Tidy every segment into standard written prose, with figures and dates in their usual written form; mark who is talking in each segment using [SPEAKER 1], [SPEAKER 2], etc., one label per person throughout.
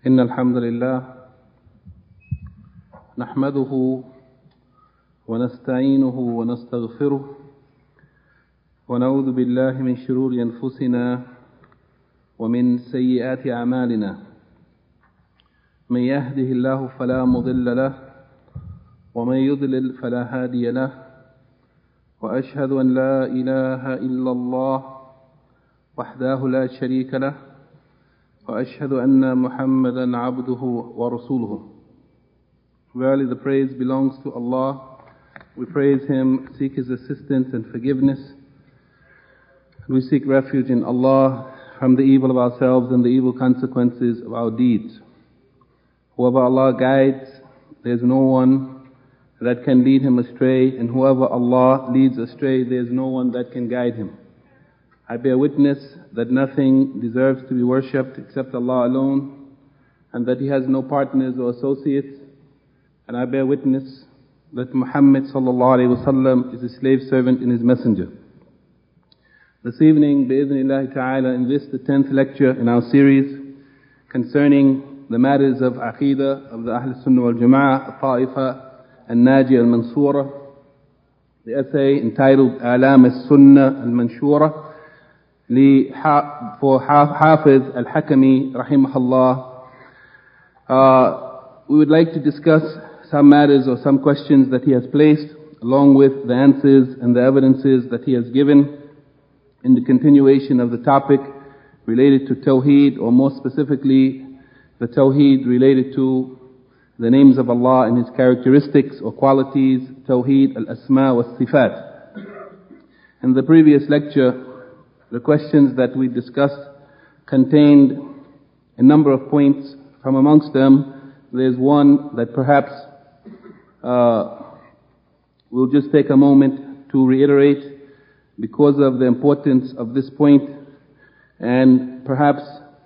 [SPEAKER 1] إن الحمد لله نحمده ونستعينه ونستغفره ونعوذ بالله من شرور أنفسنا ومن سيئات أعمالنا من يهده الله فلا مضل له ومن يضلل فلا هادي له وأشهد أن لا إله إلا الله وحده لا شريك له وأشهد أن محمدا عبده ورسوله. Verily the praise belongs to Allah. We praise Him, seek His assistance and forgiveness. We seek refuge in Allah from the evil of ourselves and the evil consequences of our deeds. Whoever Allah guides, there is no one that can lead him astray, and whoever Allah leads astray, there is no one that can guide him. I bear witness that nothing deserves to be worshipped except Allah alone, and that He has no partners or associates. And I bear witness that Muhammad sallallahu alaihi wasallam is a slave servant and His messenger. This evening, bi'idhnillahi ta'ala, in this, the 10th lecture in our series concerning the matters of Aqidah of the Ahl Sunnah wal Jama'ah, Al-Ta'ifa Al-Najiyah Al-Mansura, the essay entitled A'lam Al-Sunnah Al-Manshura, for Hafiz Al-Hakami rahimahullah. We would like to discuss some matters or some questions that he has placed, along with the answers and the evidences that he has given in the continuation of the topic related to Tawheed, or more specifically the Tawheed related to the names of Allah and His characteristics or qualities, Tawheed al-Asma wa Sifat. In the previous lecture, the questions that we discussed contained a number of points. From amongst them, there's one that perhaps we'll just take a moment to reiterate because of the importance of this point, and perhaps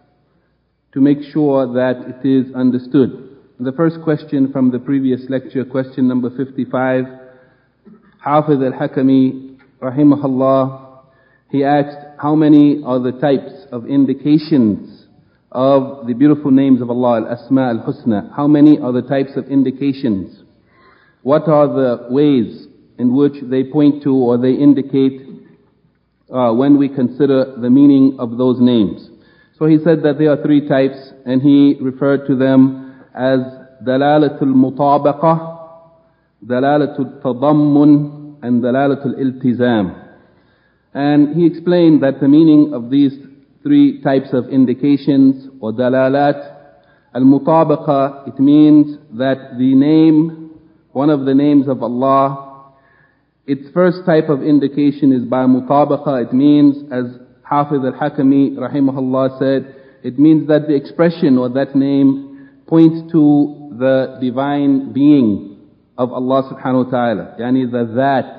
[SPEAKER 1] to make sure that it is understood. The first question from the previous lecture, question number 55, Hafiz al-Hakami rahimahullah, he asked, how many are the types of indications of the beautiful names of Allah, al-Asma al-Husna? How many are the types of indications? What are the ways in which they point to or they indicate when we consider the meaning of those names? So he said that there are three types, and he referred to them as dalalatul mutabaqah, dalalatul tadammun, and dalalatul iltizam. And he explained that the meaning of these three types of indications or dalalat, al-mutabaqa, it means that the name, one of the names of Allah, its first type of indication is by mutabaqa. It means, as Hafiz al-Hakami rahimahullah said, it means that the expression or that name points to the divine being of Allah subhanahu wa ta'ala, yani the that.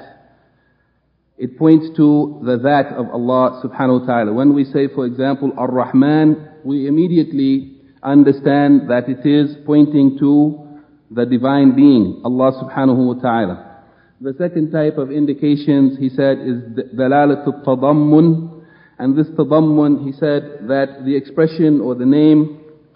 [SPEAKER 1] It points to the that of Allah subhanahu wa ta'ala. When we say, for example, Ar-Rahman, we immediately understand that it is pointing to the divine being, Allah subhanahu wa ta'ala. The second type of indications, he said, is dalalatul tadammun. And this tadammun, he said that the expression or the name,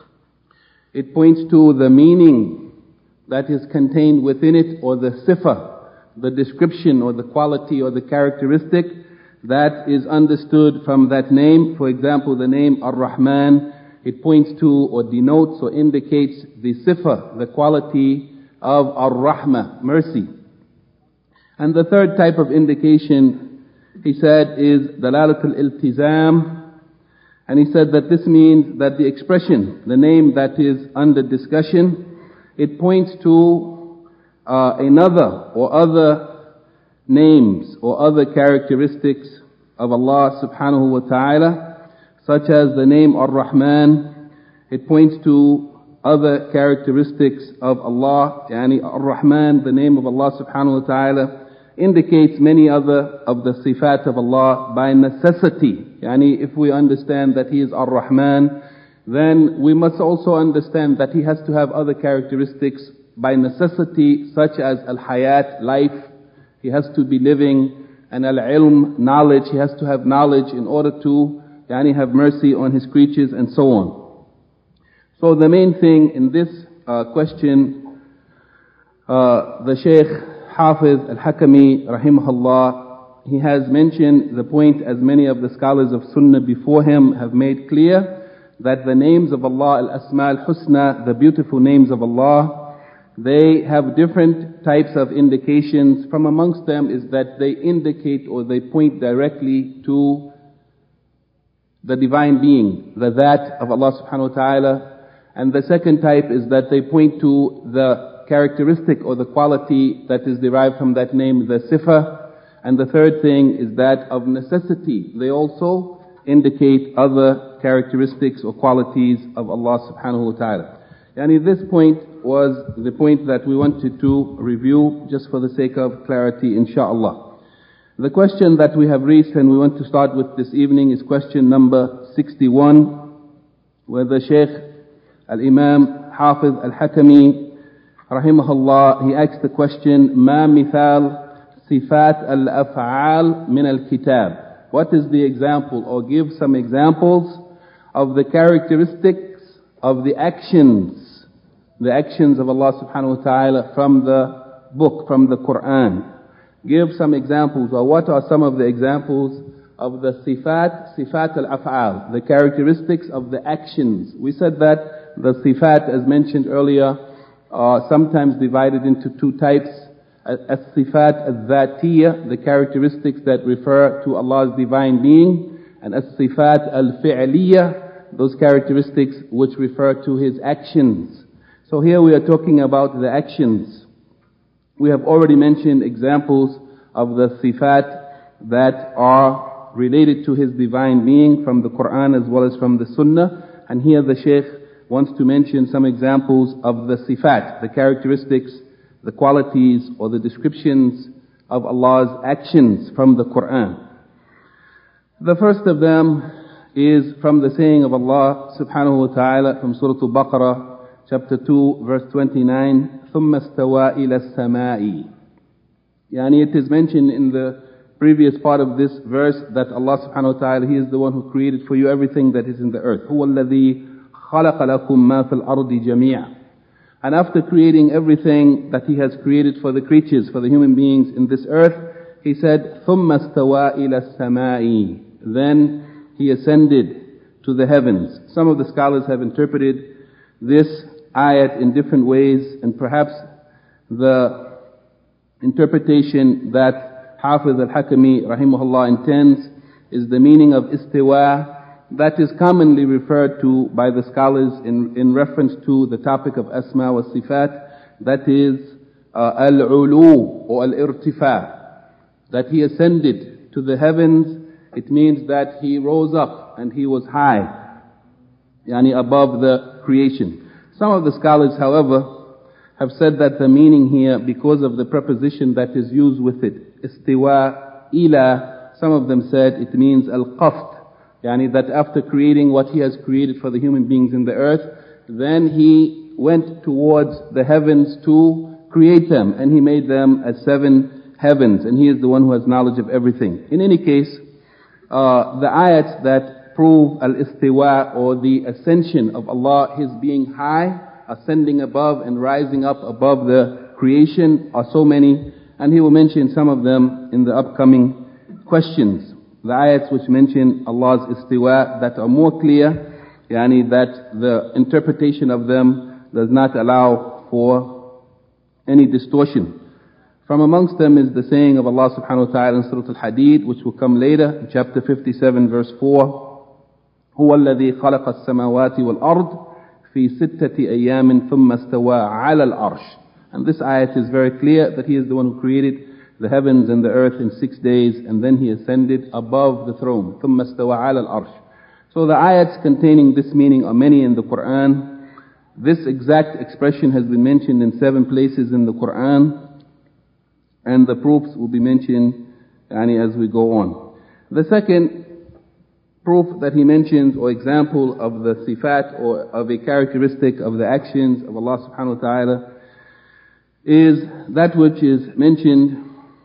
[SPEAKER 1] it points to the meaning that is contained within it, or the sifa, the description or the quality or the characteristic that is understood from that name. For example, the name Ar-Rahman, it points to or denotes or indicates the sifa, the quality of Ar-Rahmah, mercy. And the third type of indication, he said, is dalalatul iltizam. And he said that this means that the expression, the name that is under discussion, it points to another or other names or other characteristics of Allah subhanahu wa ta'ala, such as the name Ar-Rahman. It points to other characteristics of Allah, yani Ar-Rahman, the name of Allah subhanahu wa ta'ala, indicates many other of the sifat of Allah by necessity. Yani if we understand that He is Ar-Rahman, then we must also understand that He has to have other characteristics by necessity, such as al-hayat, life. He has to be living, and al-ilm, knowledge. He has to have knowledge in order to have mercy on His creatures and so on. So the main thing in this question, the Shaykh Hafiz Al-Hakami rahimahullah, he has mentioned the point, as many of the scholars of Sunnah before him have made clear, that the names of Allah, Al-Asma Al-Husna, the beautiful names of Allah, they have different types of indications. From amongst them is that they indicate or they point directly to the divine being, the That of Allah subhanahu wa ta'ala. And the second type is that they point to the characteristic or the quality that is derived from that name, the Sifa. And the third thing is that of necessity. They also indicate other characteristics or qualities of Allah subhanahu wa ta'ala. Yani this point was the point that we wanted to review just for the sake of clarity, inshaAllah. The question that we have reached and we want to start with this evening is question number 61, where the Shaykh Al-Imam Hafiz Al-Hakami rahimahullah, he asks the question, ما مثال صفات الأفعال من الكتاب? What is the example, or give some examples of the characteristics of the actions of Allah subhanahu wa ta'ala from the book, from the Quran. Give some examples, or what are some of the examples of the sifat al-af'al, the characteristics of the actions. We said that the sifat, as mentioned earlier, are sometimes divided into two types. As-sifat al-dhatiyya, the characteristics that refer to Allah's divine being, and as-sifat al-fi'liyya, those characteristics which refer to His actions. So here we are talking about the actions. We have already mentioned examples of the sifat that are related to His divine being from the Quran as well as from the Sunnah. And here the Shaykh wants to mention some examples of the sifat, the characteristics, the qualities or the descriptions of Allah's actions from the Quran. The first of them is from the saying of Allah subhanahu wa ta'ala from Surah Al-Baqarah, chapter 2, verse 29, ثُمَّ اسْتَوَى إِلَى السَّمَاءِ. Yani it is mentioned in the previous part of this verse that Allah subhanahu wa ta'ala, He is the one who created for you everything that is in the earth. هُوَ الَّذِي خَلَقَ لَكُم مَا فِي الْأَرْضِ جَمِيعًا. And after creating everything that He has created for the creatures, for the human beings in this earth, He said, ثُمَّ اسْتَوَى إِلَى السَّمَاءِ. Then He ascended to the heavens. Some of the scholars have interpreted this ayat in different ways, and perhaps the interpretation that Hafiz Al-Hakami rahimahullah intends is the meaning of istiwa that is commonly referred to by the scholars in reference to the topic of asma wa sifat, that is al-ulu or al-irtifa, that He ascended to the heavens. It means that He rose up and He was high, yani above the creation. Some of the scholars, however, have said that the meaning here, because of the preposition that is used with it, istiwa ila, some of them said it means al-qasd, yani that after creating what He has created for the human beings in the earth, then He went towards the heavens to create them, and He made them as 7 heavens, and He is the one who has knowledge of everything. In any case, the ayats that prove al-istiwa or the ascension of Allah, His being high, ascending above and rising up above the creation, are so many, and he will mention some of them in the upcoming questions. The ayats which mention Allah's istiwa that are more clear, yani that the interpretation of them does not allow for any distortion. From amongst them is the saying of Allah subhanahu wa ta'ala in Surah Al-Hadid, which will come later, in chapter 57 verse 4, هُوَ الَّذِي خَلَقَ السَّمَاوَاتِ وَالْأَرْضِ فِي سِتَّةِ أَيَّامٍ ثُمَّ اسْتَوَى عَلَى الْعَرْشِ. And this ayat is very clear that He is the one who created the heavens and the earth in 6 days, and then He ascended above the throne. ثُمَّ اسْتَوَى عَلَى الْعَرْشِ. So the ayats containing this meaning are many in the Quran. This exact expression has been mentioned in 7 places in the Quran, and the proofs will be mentioned as we go on. The second proof that he mentions, or example of the sifat, or of a characteristic of the actions of Allah subhanahu wa ta'ala, is that which is mentioned,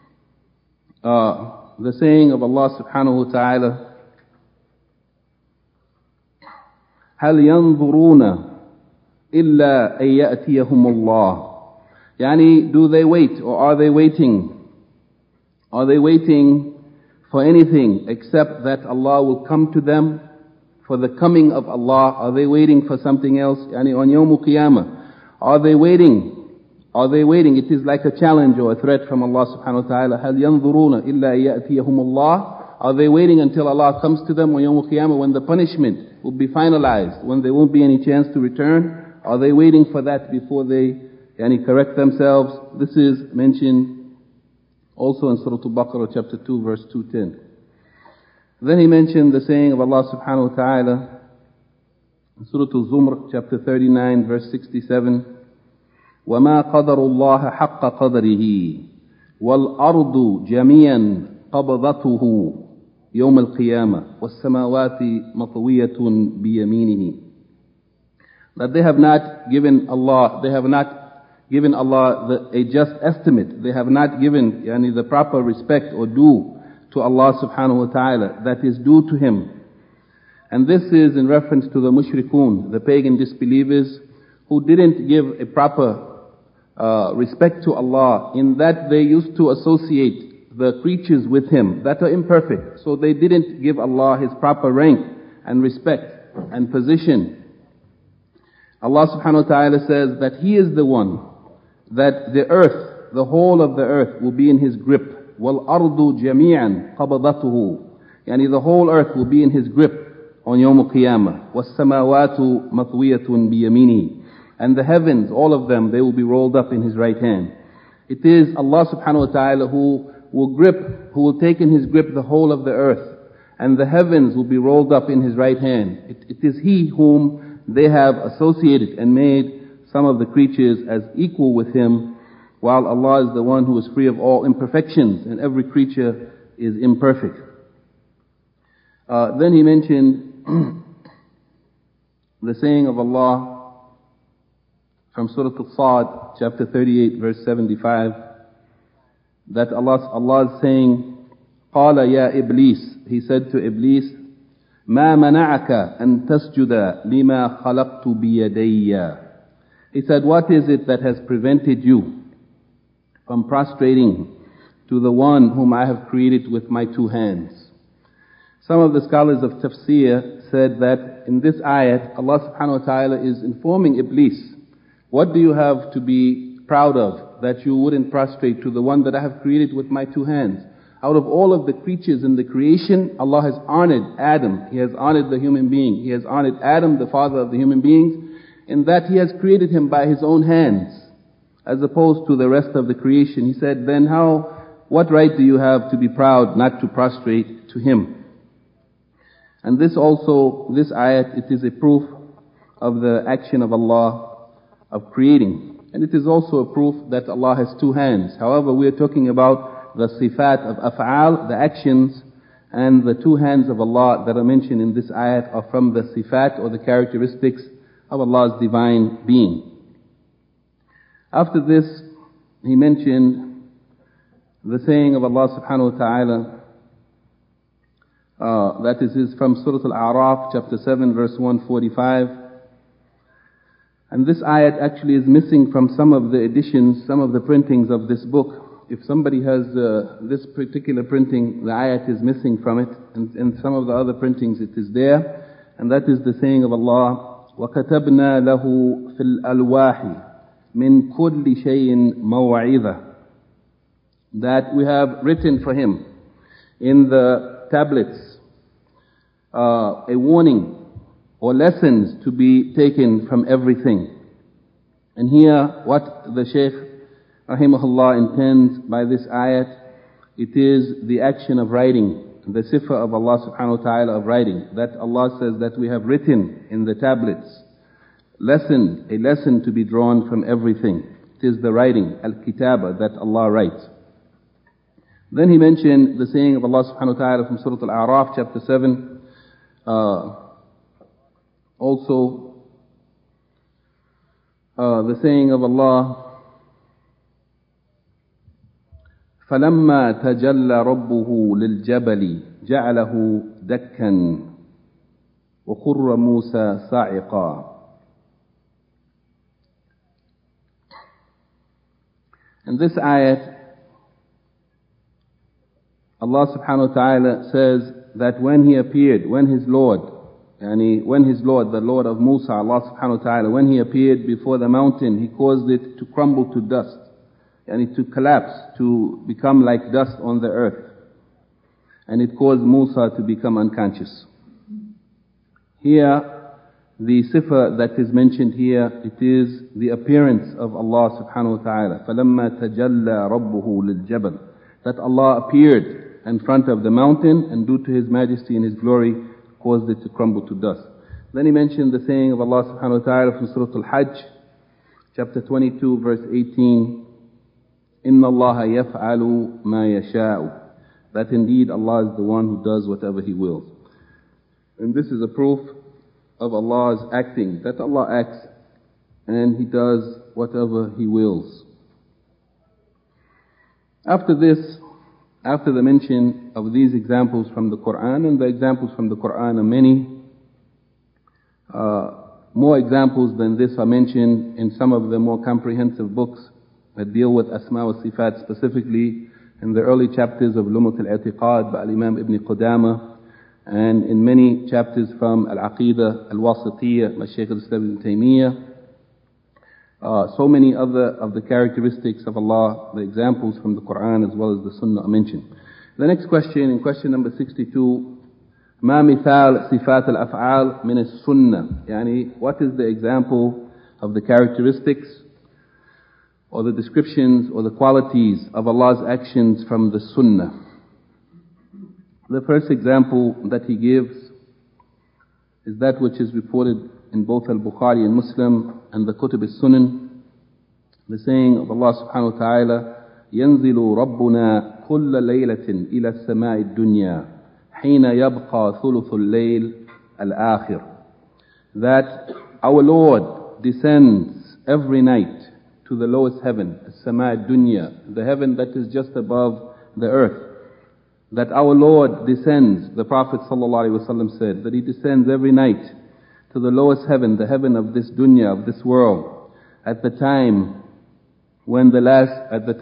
[SPEAKER 1] the saying of Allah subhanahu wa ta'ala, هَلْ يَنظُرُونَ إلا أن يأتيهم الله. Yani, do they wait, or are they waiting? Are they waiting for anything except that Allah will come to them? For the coming of Allah? Are they waiting for something else? Yani, on Yawm al-Qiyamah, are they waiting? Are they waiting? It is like a challenge or a threat from Allah subhanahu wa ta'ala. هَلْ يَنظُرُونَ إِلَّا يَأْتِيَهُمُ اللَّهِ. Are they waiting until Allah comes to them on Yawm al-Qiyamah, when the punishment will be finalized, when there won't be any chance to return? Are they waiting for that before they correct themselves? This is mentioned also in Surah Al-Baqarah chapter 2 verse 210. Then he mentioned the saying of Allah subhanahu wa ta'ala in Surah Al-Zumr chapter 39 verse 67, وَمَا قَدَرُ اللَّهَ حَقَّ قَدَرِهِ وَالْأَرْضُ جَمِيعًا قَبْضَتُهُ يوم القيامة والسماوات مطوية بيمينه. That they have not given Allah a just estimate. They have not given the proper respect or due to Allah subhanahu wa ta'ala that is due to Him. And this is in reference to the mushrikun, the pagan disbelievers, who didn't give a proper respect to Allah, in that they used to associate the creatures with Him that are imperfect. So they didn't give Allah His proper rank and respect and position. Allah subhanahu wa ta'ala says that He is the one, that the earth, the whole of the earth will be in His grip. وَالْأَرْضُ جَمِيعًا قَبَضَتُهُ. Yani the whole earth will be in His grip on Yawm al-Qiyamah. وَالسَّمَاوَاتُ مَطْوِيَةٌ بِيَمِينِهِ. And the heavens, all of them, they will be rolled up in His right hand. It is Allah subhanahu wa ta'ala who will take in His grip the whole of the earth, and the heavens will be rolled up in His right hand. It is He whom they have associated and made some of the creatures as equal with Him, while Allah is the one who is free of all imperfections, and every creature is imperfect. Then he mentioned the saying of Allah from Surah Al-Sad, chapter 38, verse 75, that Allah is saying, قَالَ يَا إِبْلِيسِ. He said to Iblis, مَا مَنَعَكَ أَن تَسْجُدَ لِمَا خَلَقْتُ بِيَدَيَّ. He said, what is it that has prevented you from prostrating to the one whom I have created with my two hands? Some of the scholars of tafsir said that in this ayat, Allah subhanahu wa ta'ala is informing Iblis, what do you have to be proud of, that you wouldn't prostrate to the one that I have created with my two hands? Out of all of the creatures in the creation, Allah has honored Adam. He has honored the human being. He has honored Adam, the father of the human beings, in that He has created him by His own hands, as opposed to the rest of the creation. He said, then what right do you have to be proud not to prostrate to Him? And this ayat, it is a proof of the action of Allah of creating. And it is also a proof that Allah has two hands. However, we are talking about the sifat of af'al, the actions, and the two hands of Allah that are mentioned in this ayat are from the sifat or the characteristics of Allah's divine being. After this, he mentioned the saying of Allah subhanahu wa ta'ala, that is from Surah Al-A'raf, chapter 7, verse 145. And this ayat actually is missing from some of the editions, some of the printings of this book. If somebody has this particular printing, the ayat is missing from it, and in some of the other printings it is there. And that is the saying of Allah, وَكَتَبْنَا لَهُ فِي الْأَلْوَاحِ مِنْ كُلِّ شَيْءٍ مَوْعِظَةً. That we have written for him in the tablets a warning or lessons to be taken from everything. And here, what the Shaykh rahimahullah intends by this ayat, it is the action of writing, the sifa of Allah subhanahu wa ta'ala of writing. That Allah says that we have written in the tablets a lesson to be drawn from everything. It is the writing, al-kitaba, that Allah writes. Then he mentioned the saying of Allah subhanahu wa ta'ala from Surah Al-A'raf, chapter 7, also the saying of Allah, فَلَمَّا تَجَلَّى رَبُّهُ لِلْجَبَلِ جَعَلَهُ دَكًّا وَخُرَّ مُوسَى صَاعِقًا. In this ayat, Allah subhanahu wa ta'ala says that when he appeared, when his Lord, the Lord of Musa, Allah subhanahu wa ta'ala, when he appeared before the mountain, he caused it to crumble to dust, to collapse, to become like dust on the earth. And it caused Musa to become unconscious. Here, the sifa that is mentioned here, it is the appearance of Allah subhanahu wa ta'ala. فَلَمَّا تَجَلَّى رَبُّهُ لِلْجَبَلِ, that Allah appeared in front of the mountain, and due to His majesty and His glory, caused it to crumble to dust. Then he mentioned the saying of Allah subhanahu wa ta'ala from Surah Al-Hajj, chapter 22, verse 18, إِنَّ اللَّهَ يَفْعَلُ مَا يَشَاءُ, that indeed Allah is the one who does whatever He wills. And this is a proof of Allah's acting, that Allah acts and He does whatever He wills. After this, after the mention of these examples from the Quran, and the examples from the Quran are many, more examples than this are mentioned in some of the more comprehensive books that deal with Asma wa Sifat, specifically in the early chapters of Lumat al-I'tiqad by Imam Ibn Qudama, and in many chapters from Al-Aqidah Al-Wasitiyya by Shaykh al-Islam Ibn Taymiyyah. So many other of the characteristics of Allah, the examples from the Quran as well as the Sunnah are mentioned. The next question, in question number 62, ما مثال صفات الأفعال من السنة, what is the example of the characteristics or the descriptions or the qualities of Allah's actions from the Sunnah? The first example that he gives is that which is reported in both Al-Bukhari and Muslim and the Kutub al-Sunan, the saying of Allah subhanahu wa ta'ala, ينزل ربنا كل ليلة إلى السماء الدنيا حين يبقى ثلث الليل الآخر, that our Lord descends every night to the lowest heaven, السماء الدنيا, the heaven that is just above the earth. That our Lord descends, the Prophet ﷺ said, that He descends every night to the lowest heaven, the heaven of this dunya, of this world, at the time when the last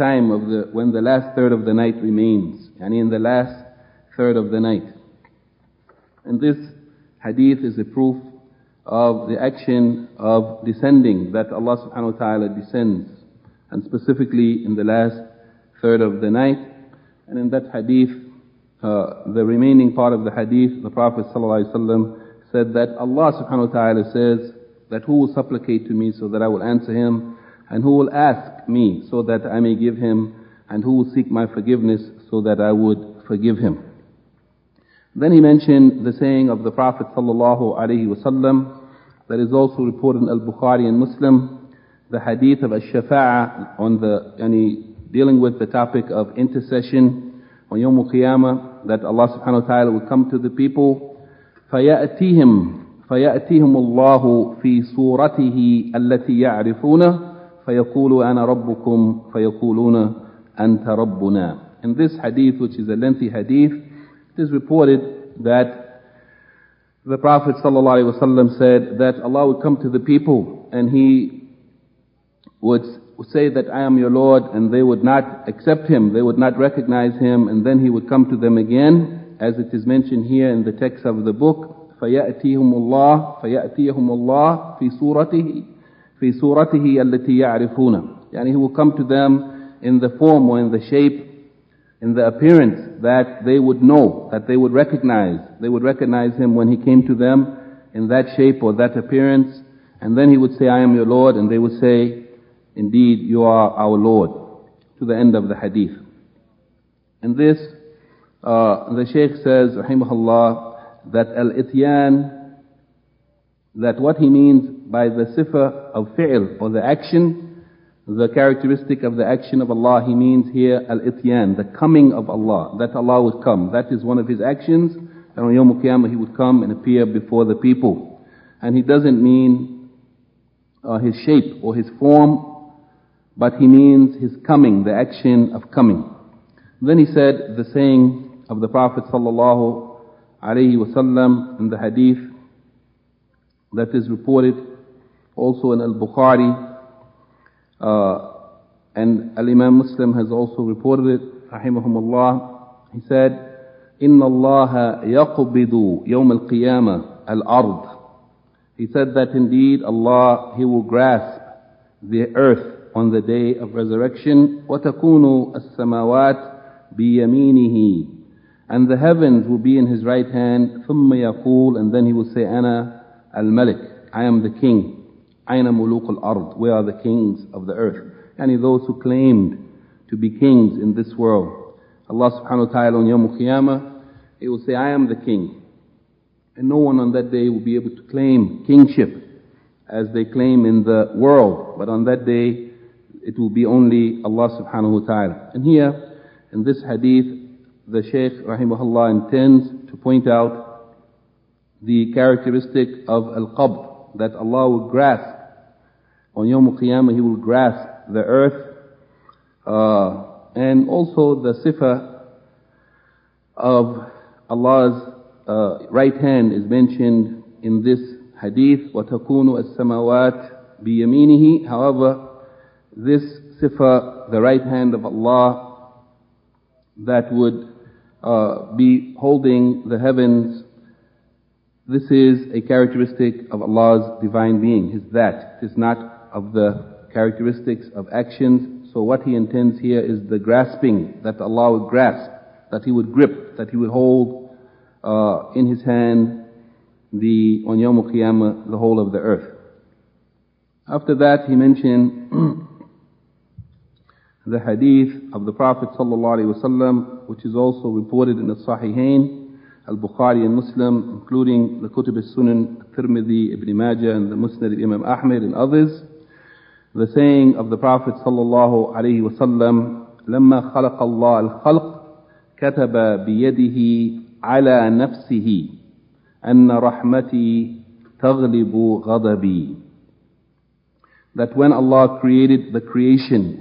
[SPEAKER 1] third of the night remains, in the last third of the night. And this hadith is a proof of the action of descending, that Allah subhanahu wa ta'ala descends, and specifically in the last third of the night. And in that hadith, the remaining part of the hadith, the Prophet ﷺ said that Allah subhanahu wa ta'ala says that who will supplicate to me so that I will answer him, and who will ask me so that I may give him, and who will seek my forgiveness so that I would forgive him. Then he mentioned the saying of the Prophet ﷺ that is also reported in Al-Bukhari and Muslim, the hadith of Ash-Shafa'ah on dealing with the topic of intercession on Yawm al-Qiyamah, that Allah subhanahu wa ta'ala will come to the people, فَيَأْتِيهِمُ اللَّهُ فِي صُورَتِهِ الَّتِي يَعْرِفُونَ فَيَقُولُ أَنَا رَبُّكُمْ فَيَقُولُونَ أَنْتَ رَبُّنَا. In this hadith, which is a lengthy hadith, it is reported that the Prophet ﷺ said that Allah would come to the people and He would say that I am your Lord, and they would not accept Him, they would not recognize Him, and then He would come to them again, as it is mentioned here in the text of the book, فَيَأْتِيهُمُ اللَّهُ فِي صُورَتِهِ الَّتِي يَعْرِفُونَ. He will come to them in the form or in the shape, in the appearance that they would know, that they would recognize. They would recognize Him when He came to them in that shape or that appearance, and then He would say, I am your Lord, and they would say, indeed, you are our Lord, to the end of the hadith. And this, the Shaykh says, rahimahullah, that al-ityan, that what he means by the sifa of fi'l, or the action, the characteristic of the action of Allah, he means here al-ityan, the coming of Allah, that Allah would come. That is one of His actions, and on Yawm al-Qiyamah He would come and appear before the people. And He doesn't mean His shape or His form, but He means His coming, the action of coming. Then he said the saying of the Prophet sallallahu alaihi wasallam in the hadith that is reported also in Al-Bukhari, and Al-Imam Muslim has also reported it, rahimahumullah. He said, إِنَّ اللَّهَ يَقْبِضُ يَوْمَ الْقِيَامَةِ الْأَرْضِ. He said that indeed Allah, He will grasp the earth on the day of resurrection. وَتَكُونُ السَّمَاوَاتِ بِيَمِينِهِ. And the heavens will be in His right hand. ثُمَّ يَقُولُ. And then He will say, أَنَا الْمَلِكُ. I am the king. أَيْنَ مُلُوكُ الْأَرْضِ. Where are the kings of the earth? And those who claimed to be kings in this world. Allah subhanahu wa ta'ala on Yawm al-Qiyamah, He will say, I am the king. And no one on that day will be able to claim kingship as they claim in the world. But on that day, it will be only Allah subhanahu wa ta'ala. And here, in this hadith, the Shaykh rahimahullah intends to point out the characteristic of al-qabd, that Allah will grasp. On Yawm al-Qiyamah, He will grasp the earth. And also the sifa of Allah's right hand is mentioned in this hadith, وَتَكُونُ السَّمَاوَاتِ بِيَمِينِهِ. However, this sifa, the right hand of Allah, that would be holding the heavens, this is a characteristic of Allah's divine being, His that. It is not of the characteristics of actions. So what He intends here is the grasping, that Allah would grasp, that He would grip, that He would hold in His hand on Yawm al-Qiyamah the whole of the earth. After that, he mentioned the hadith of the Prophet ﷺ, which is also reported in the Sahihain, Al-Bukhari and Muslim, including the Kutub al-Sunan, Tirmidhi, Ibn Majah, and the Musnad of Imam Ahmed and others. The saying of the Prophet sallallahu alaihi wasallam, لما خلق الله الخلق كتب بيده على نفسه أن رحمتي تغلب غضبي. That when Allah created the creation,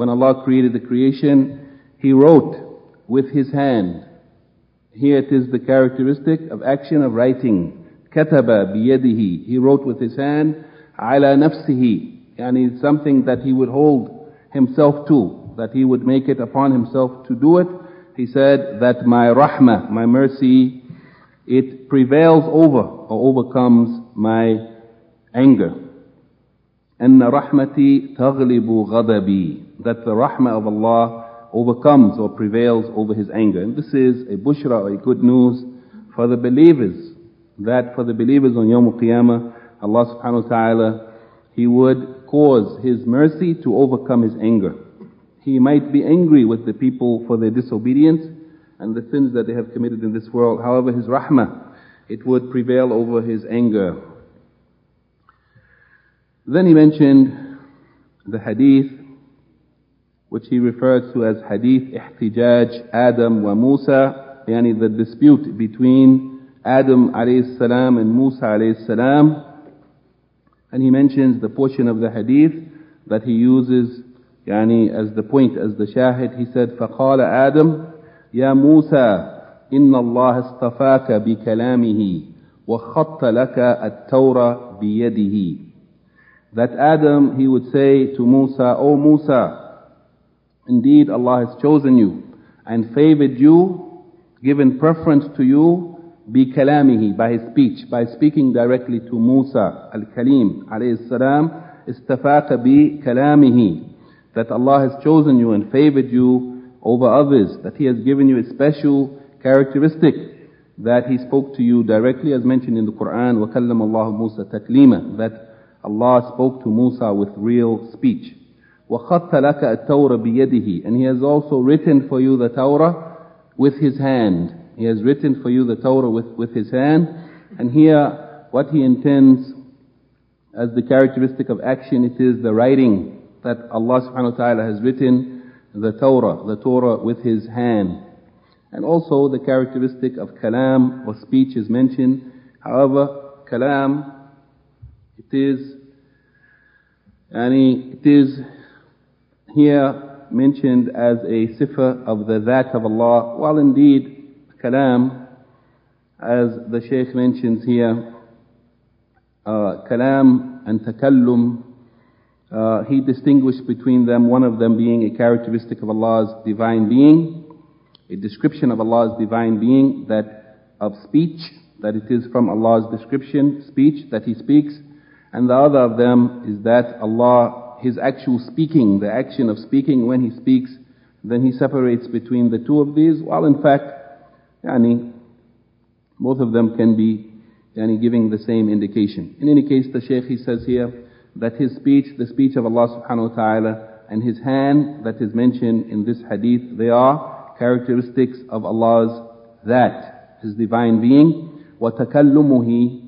[SPEAKER 1] He wrote with His hand. Here it is the characteristic of action of writing. كتب بيده. He wrote with His hand على نفسه. And it's something that He would hold Himself to, that He would make it upon Himself to do it. He said that my rahmah, my mercy, it prevails over or overcomes my anger. أَنَّ رَحْمَتِي تَغْلِبُ غَضَبِي. That the rahmah of Allah overcomes or prevails over His anger. And this is a bushra, or a good news for the believers, that for the believers on Yawm al-Qiyamah, Allah subhanahu wa ta'ala, He would cause His mercy to overcome His anger. He might be angry with the people for their disobedience and the sins that they have committed in this world. However, His rahmah, it would prevail over His anger. Then he mentioned the hadith, which he refers to as hadith ihtijaj Adam wa Musa, yani the dispute between Adam alayhi salam and Musa alayhi salam. And he mentions the portion of the hadith that he uses as the point, as the shahid. He said, فَقَالَ آدَمْ يَا مُوسَى إِنَّ اللَّهَ اصْطَفَاكَ بِكَلَامِهِ وَخَطَّ لَكَ التَّوْرَةَ بِيَدِهِ. That Adam, he would say to Musa, O Musa, indeed Allah has chosen you and favored you, given preference to you, بِكَلَامِهِ, by His speech, by speaking directly to Musa al-Kalim alayhi salam, استفاق بِكَلَامِهِ, that Allah has chosen you and favored you over others, that He has given you a special characteristic, that He spoke to you directly, as mentioned in the Quran, وَكَلَّمَ اللَّهُ مُوسَى تَكْلِيمًا, that Allah spoke to Musa with real speech. وَخَطَّ لَكَ التَّوْرَةَ بِيَدِهِ, and He has also written for you the Torah with His hand. He has written for you the Torah with His hand. And here, what He intends as the characteristic of action, it is the writing, that Allah subhanahu wa ta'ala has written the Torah with His hand. And also the characteristic of kalam, or speech, is mentioned. However, kalam, it is here mentioned as a sifa of the that of Allah, while indeed kalam, as the Shaykh mentions here, kalam and takallum, he distinguished between them, one of them being a characteristic of Allah's divine being, a description of Allah's divine being, that of speech, that it is from Allah's description, speech, that He speaks, and the other of them is that Allah, His actual speaking, the action of speaking, when He speaks, then He separates between the two of these, while in fact, both of them can be giving the same indication. In any case, the Shaykh, he says here that his speech, the speech of Allah subhanahu wa ta'ala, and his hand that is mentioned in this hadith, they are characteristics of Allah's that, His divine being, وَتَكَلُّمُهُ,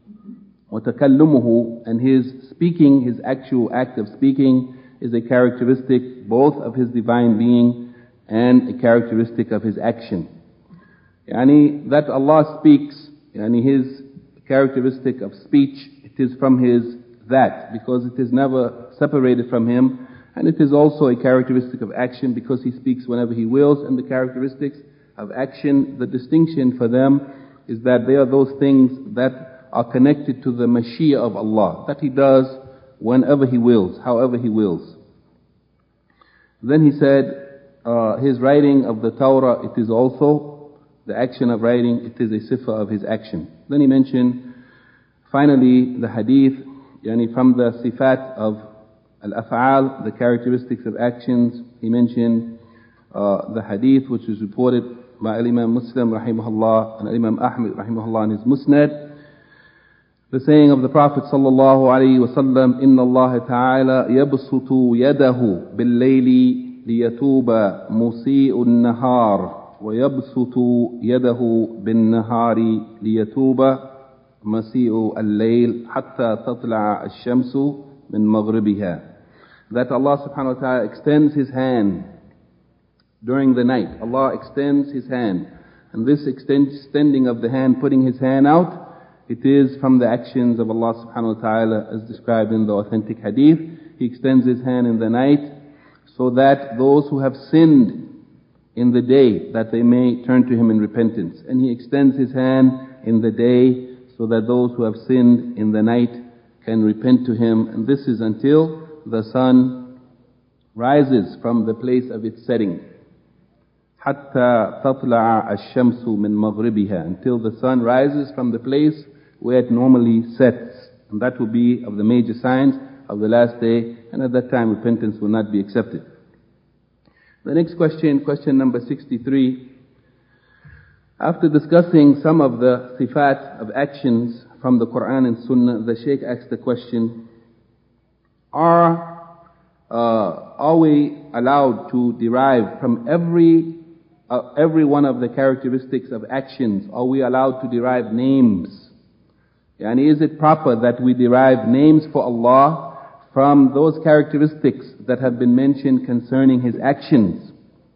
[SPEAKER 1] and His speaking, His actual act of speaking is a characteristic both of His divine being and a characteristic of His action. That Allah speaks, His characteristic of speech, it is from His that, because it is never separated from Him, and it is also a characteristic of action because He speaks whenever He wills, and the characteristics of action, the distinction for them is that they are those things that are connected to the Mashiach of Allah, that He does whenever He wills, however He wills. Then he said, His writing of the Torah, it is also the action of writing, it is a sifa of His action. Then he mentioned, finally, the hadith, from the sifat of al-af'al, the characteristics of actions. He mentioned the hadith which is reported by Imam Muslim rahimahullah and Imam Ahmad rahimahullah in his Musnad. The saying of the Prophet sallallahu alaihi wasallam, "Inna Allah ta'ala yabsutu yadahu bil-layli liyatuba musi'u an-nahar wa yabsutu yadahu bin-nahari liyatuba masi'u al-layl hatta tatla'a ash-shamsu min maghribiha." That Allah subhanahu wa ta'ala extends His hand during the night. Allah extends His hand. And this extending of the hand, putting His hand out, it is from the actions of Allah subhanahu wa ta'ala as described in the authentic hadith. He extends His hand in the night so that those who have sinned in the day, that they may turn to Him in repentance. And He extends His hand in the day so that those who have sinned in the night can repent to Him. And this is until the sun rises from the place of its setting. حَتَّى تَطْلَعَ الشَّمْسُ مِنْ مَغْرِبِهَا, until the sun rises from the place where it normally sets. And that will be of the major signs of the last day, and at that time repentance will not be accepted. The next question, question number 63. After discussing some of the sifat of actions from the Quran and Sunnah, the Shaykh asked the question, are we allowed to derive from every one of the characteristics of actions, are we allowed to derive names? Is it proper that we derive names for Allah from those characteristics that have been mentioned concerning His actions?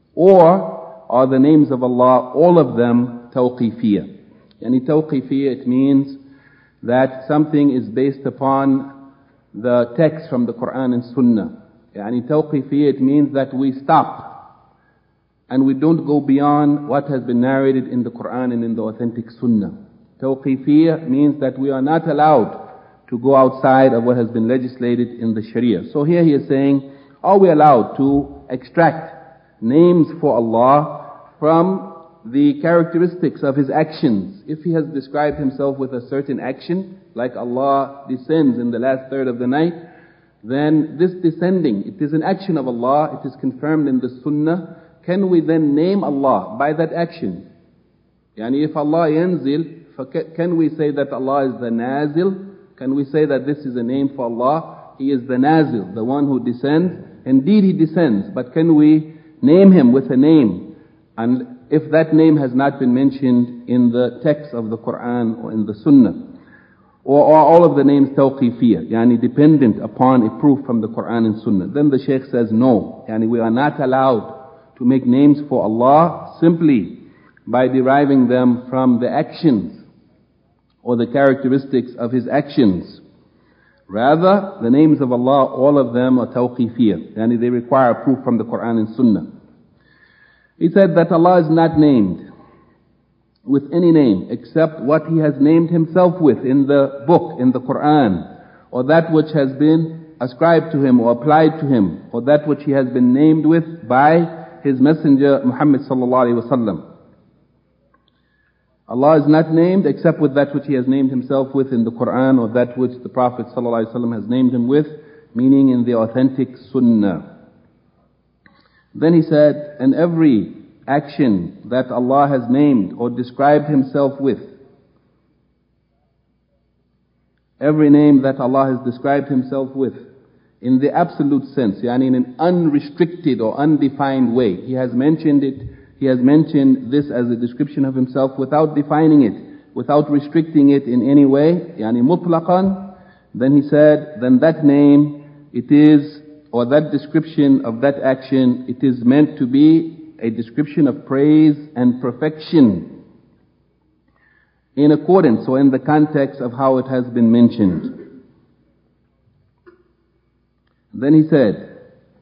[SPEAKER 1] Or are the names of Allah, all of them, tawqifiyah? Tawqifiyah, it means that something is based upon the text from the Quran and Sunnah. Tawqifiyah, it means that we stop and we don't go beyond what has been narrated in the Quran and in the authentic Sunnah. Tawqifiyah means that we are not allowed to go outside of what has been legislated in the Sharia. So here he is saying, are we allowed to extract names for Allah from the characteristics of His actions? If He has described Himself with a certain action, like Allah descends in the last third of the night, then this descending, it is an action of Allah, it is confirmed in the Sunnah. Can we then name Allah by that action? If Allah yanzil, can we say that Allah is the Nazil? Can we say that this is a name for Allah? He is the Nazil, the one who descends. Indeed He descends, but can we name Him with a name? And if that name has not been mentioned in the text of the Quran or in the Sunnah, or are all of the names tawqifiyah, dependent upon a proof from the Quran and Sunnah, then the Shaykh says no. We are not allowed to make names for Allah simply by deriving them from the actions or the characteristics of His actions. Rather, the names of Allah, all of them are tawqifiyah, they require proof from the Quran and Sunnah. He said that Allah is not named with any name except what He has named Himself with in the book, in the Quran, or that which has been ascribed to him or applied to him, or that which he has been named with by his messenger Muhammad sallallahu alaihi wasallam. Allah is not named except with that which he has named himself with in the Quran, or that which the Prophet sallallahu alaihi wasallam has named him with, meaning in the authentic sunnah. Then he said, and every action that Allah has named or described himself with, every name that Allah has described himself with, in the absolute sense, yani in an unrestricted or undefined way. He has mentioned it, he has mentioned this as a description of himself without defining it, without restricting it in any way, yani mutlaqan. Then he said, then that name, it is, or that description of that action, it is meant to be a description of praise and perfection, in accordance or in the context of how it has been mentioned. Then he said,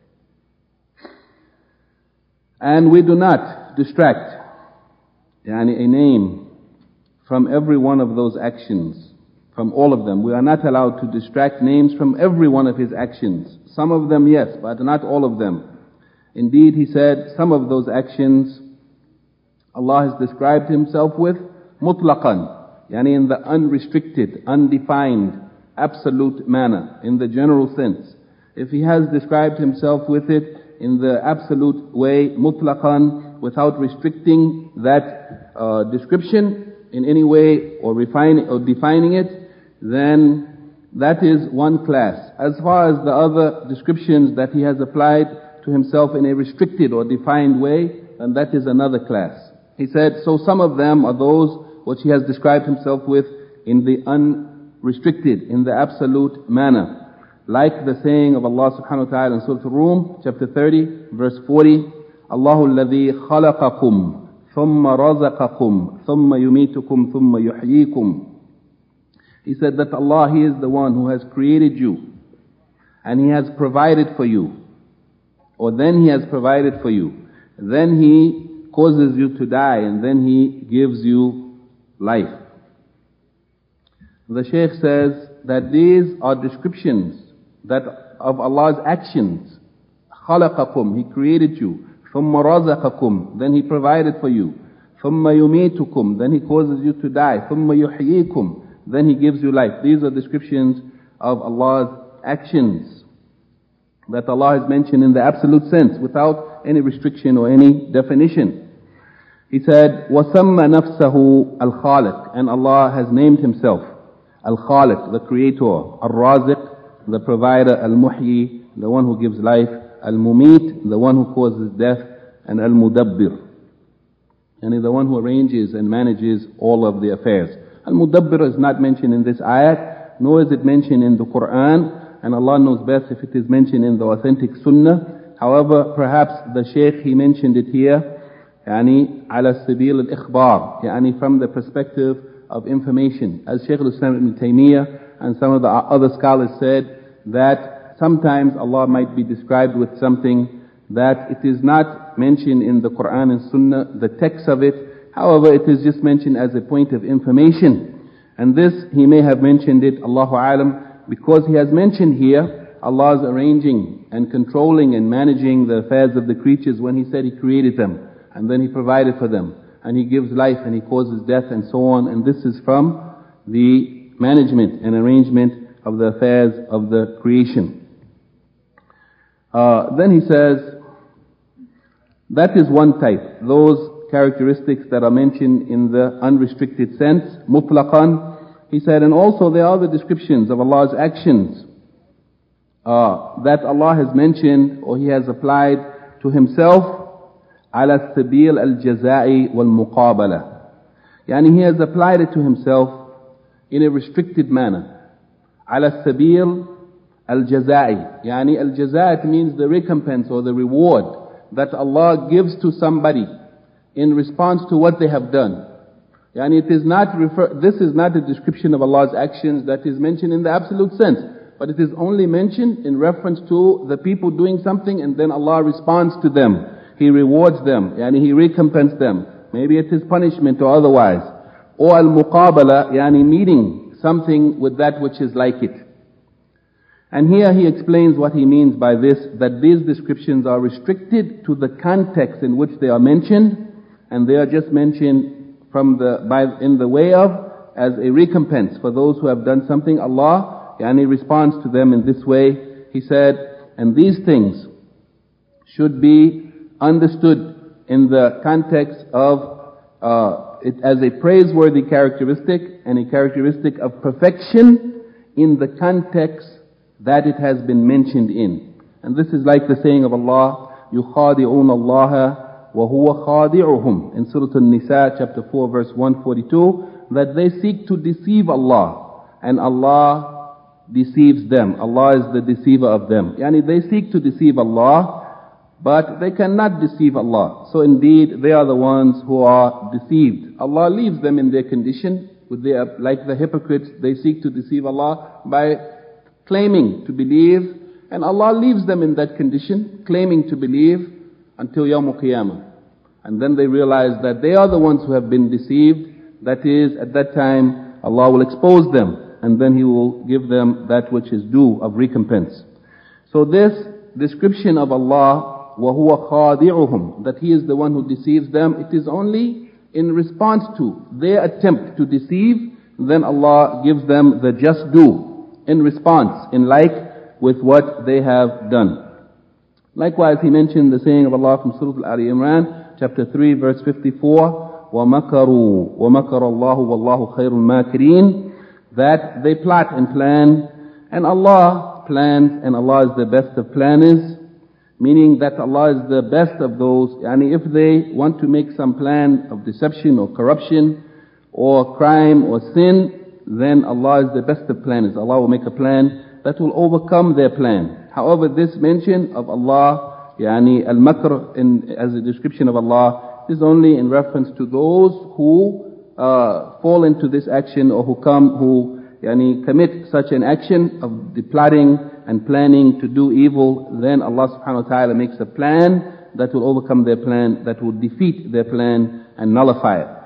[SPEAKER 1] and we do not distract yani a name from every one of those actions, from all of them. We are not allowed to distract names from every one of his actions. Some of them, yes, but not all of them. Indeed, he said, some of those actions Allah has described himself with mutlaqan, yani in the unrestricted, undefined, absolute manner, in the general sense. If he has described himself with it in the absolute way, mutlaqan, without restricting that description in any way or defining it, then that is one class. As far as the other descriptions that he has applied to himself in a restricted or defined way, then that is another class. He said, so some of them are those which he has described himself with in the unrestricted, in the absolute manner. Like the saying of Allah subhanahu wa ta'ala in Surah Al-Rum, chapter 30, verse 40, Allahu alladhi khalaqakum, thumma razaqakum, thumma yumitukum, thumma yuhyikum. He said that Allah, He is the one who has created you, and He has provided for you, or then He has provided for you. Then He causes you to die, and then He gives you life. The Shaykh says that these are descriptions that of Allah's actions. خَلَقَكُمْ, He created you. ثُمَّ رَزَقَكُمْ, then He provided for you. ثُمَّ يُمِيتُكُمْ, then He causes you to die. ثُمَّ يُحْيِيكُمْ, then He gives you life. These are descriptions of Allah's actions that Allah has mentioned in the absolute sense, without any restriction or any definition. He said, وَسَمَّ نَفْسَهُ الْخَالِقِ, and Allah has named Himself Al-Khaliq, the Creator, Al-Raziq, the Provider, Al-Muhyi, the one who gives life, Al-Mumit, the one who causes death, and Al-Mudabbir, and the one who arranges and manages all of the affairs. Al-Mudabbir is not mentioned in this ayat, nor is it mentioned in the Quran, and Allah knows best if it is mentioned in the authentic Sunnah. However, perhaps the Shaykh, he mentioned it here, yani ala sabil al-ikhbar, yani from the perspective of information. As Shaykh al-Islam ibn Taymiyyah and some of the other scholars said, that sometimes Allah might be described with something that it is not mentioned in the Quran and Sunnah, the text of it. However, it is just mentioned as a point of information. And this, He may have mentioned it, Allahu Alam, because He has mentioned here Allah's arranging and controlling and managing the affairs of the creatures when He said He created them, and then He provided for them, and He gives life and He causes death and so on. And this is from the management and arrangement of the affairs of the creation. Then he says, that is one type, those characteristics that are mentioned in the unrestricted sense, mutlaqan. He said, and also there are the descriptions of Allah's actions that Allah has mentioned or He has applied to Himself, ala sabil al-jaza'i wal-muqabala. Yani He has applied it to Himself in a restricted manner. Ala sabil al-jaza'i. Yani al-jaza' means the recompense or the reward that Allah gives to somebody in response to what they have done. Yani it is not this is not a description of Allah's actions that is mentioned in the absolute sense, but it is only mentioned in reference to the people doing something, and then Allah responds to them. He rewards them, yani He recompenses them. Maybe it is punishment or otherwise. Or al-muqabala, yani meeting something with that which is like it. And here he explains what he means by this, that these descriptions are restricted to the context in which they are mentioned, and they are just mentioned in the way of, as a recompense for those who have done something. Allah responds to them in this way. He said, and these things should be understood in the context of it as a praiseworthy characteristic and a characteristic of perfection in the context that it has been mentioned in. And this is like the saying of Allah, يُخَادِعُونَ اللَّهَ وَهُوَ خَادِعُهُمْ, in Surah An-Nisa, chapter 4, verse 142, that they seek to deceive Allah, and Allah deceives them. Allah is the deceiver of them. They seek to deceive Allah, but they cannot deceive Allah. So indeed, they are the ones who are deceived. Allah leaves them in their condition, like the hypocrites. They seek to deceive Allah by claiming to believe, and Allah leaves them in that condition, claiming to believe, until Yawm al-Qiyamah. And then they realize that they are the ones who have been deceived. That is, at that time, Allah will expose them, and then He will give them that which is due of recompense. So this description of Allah, وَهُوَ خَادِعُهُمْ, that He is the one who deceives them, it is only in response to their attempt to deceive, then Allah gives them the just due, in response, in like with what they have done. Likewise, he mentioned the saying of Allah from Surah Al Imran, chapter 3, verse 54, وَمَكَرُوا وَمَكَرَ اللَّهُ وَاللَّهُ خَيْرُ الْمَاكِرِينَ, that they plot and plan, and Allah plans, and Allah is the best of planners, meaning that Allah is the best of those. If they want to make some plan of deception or corruption or crime or sin, then Allah is the best of planners. Allah will make a plan that will overcome their plan. However, this mention of Allah, al-makr, as a description of Allah, is only in reference to those who fall into this action, or who commit such an action of the plotting and planning to do evil. Then Allah subhanahu wa ta'ala makes a plan that will overcome their plan, that will defeat their plan and nullify it.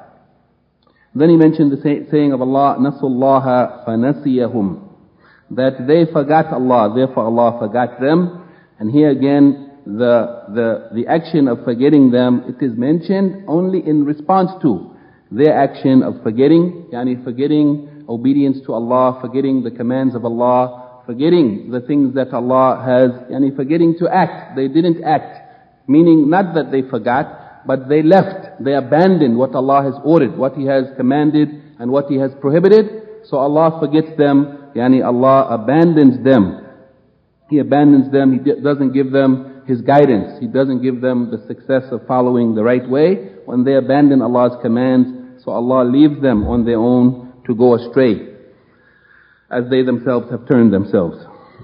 [SPEAKER 1] Then he mentioned the saying of Allah, نَسُوا اللَّهَ فَنَسِيَهُمْ, that they forgot Allah, therefore Allah forgot them. And here again, the action of forgetting them, it is mentioned only in response to their action of forgetting, forgetting obedience to Allah, forgetting the commands of Allah, forgetting the things that Allah has, forgetting to act. They didn't act, meaning not that they forgot, but they left, they abandoned what Allah has ordered, what He has commanded and what He has prohibited. So Allah forgets them, Allah abandons them. He abandons them, He doesn't give them His guidance, He doesn't give them the success of following the right way when they abandon Allah's commands. So Allah leaves them on their own to go astray, as they themselves have turned themselves.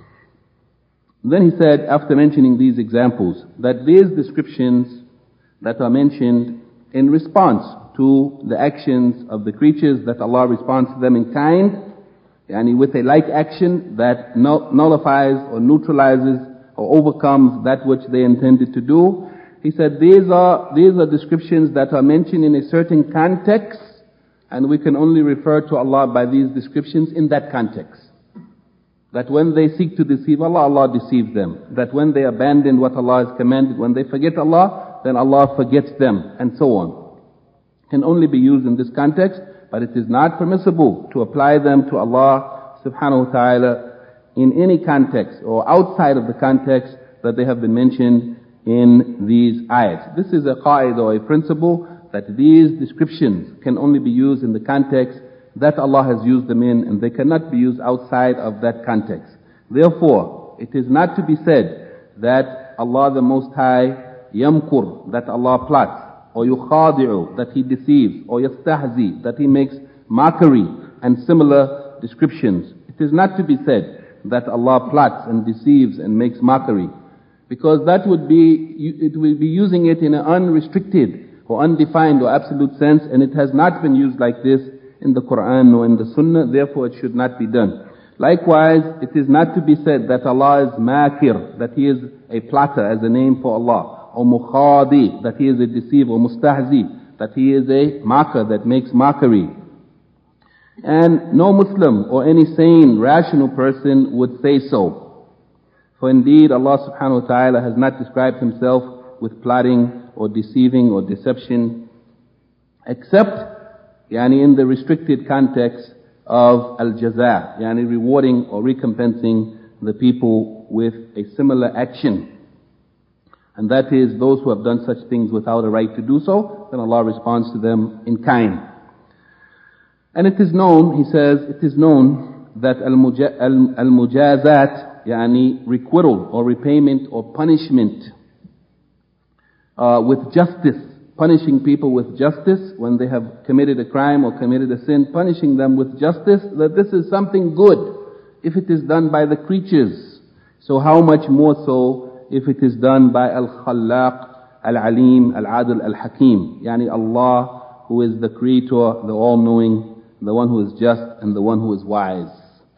[SPEAKER 1] Then he said, after mentioning these examples, that these descriptions that are mentioned in response to the actions of the creatures, that Allah responds to them in kind, with a like action that nullifies or neutralizes or overcomes that which they intended to do. He said these are descriptions that are mentioned in a certain context, and we can only refer to Allah by these descriptions in that context. That when they seek to deceive Allah, Allah deceives them. That when they abandon what Allah has commanded, when they forget Allah, then Allah forgets them, and so on. Can only be used in this context, but it is not permissible to apply them to Allah subhanahu wa ta'ala in any context or outside of the context that they have been mentioned in these ayats. This is a qaida, or a principle, that these descriptions can only be used in the context that Allah has used them in, and they cannot be used outside of that context. Therefore, it is not to be said that Allah the Most High yamkur, that Allah plots, or yukhadi'u, that He deceives, or yastahzi, that He makes mockery, and similar descriptions. It is not to be said that Allah plots and deceives and makes mockery, because it would be using it in an unrestricted or undefined or absolute sense, and it has not been used like this in the Quran or in the Sunnah. Therefore it should not be done. Likewise, it is not to be said that Allah is makir, that He is a plotter, as a name for Allah, or mukhadi, that He is a deceiver, or mustahzi, that He is a mocker, that makes mockery. And no Muslim or any sane, rational person would say so. For indeed Allah subhanahu wa ta'ala has not described himself with plotting or deceiving or deception, except in the restricted context of al-jaza, rewarding or recompensing the people with a similar action. And that is, those who have done such things without a right to do so, then Allah responds to them in kind. And it is known, he says, it is known that al-mujazat, requital or repayment or punishment with justice, punishing people with justice when they have committed a crime or committed a sin, punishing them with justice, that this is something good if it is done by the creatures. So how much more so if it is done by Al-Khallaq, Al-Alim, Al-Adil, Al-Hakim, Allah who is the creator, the all-knowing, the one who is just and the one who is wise.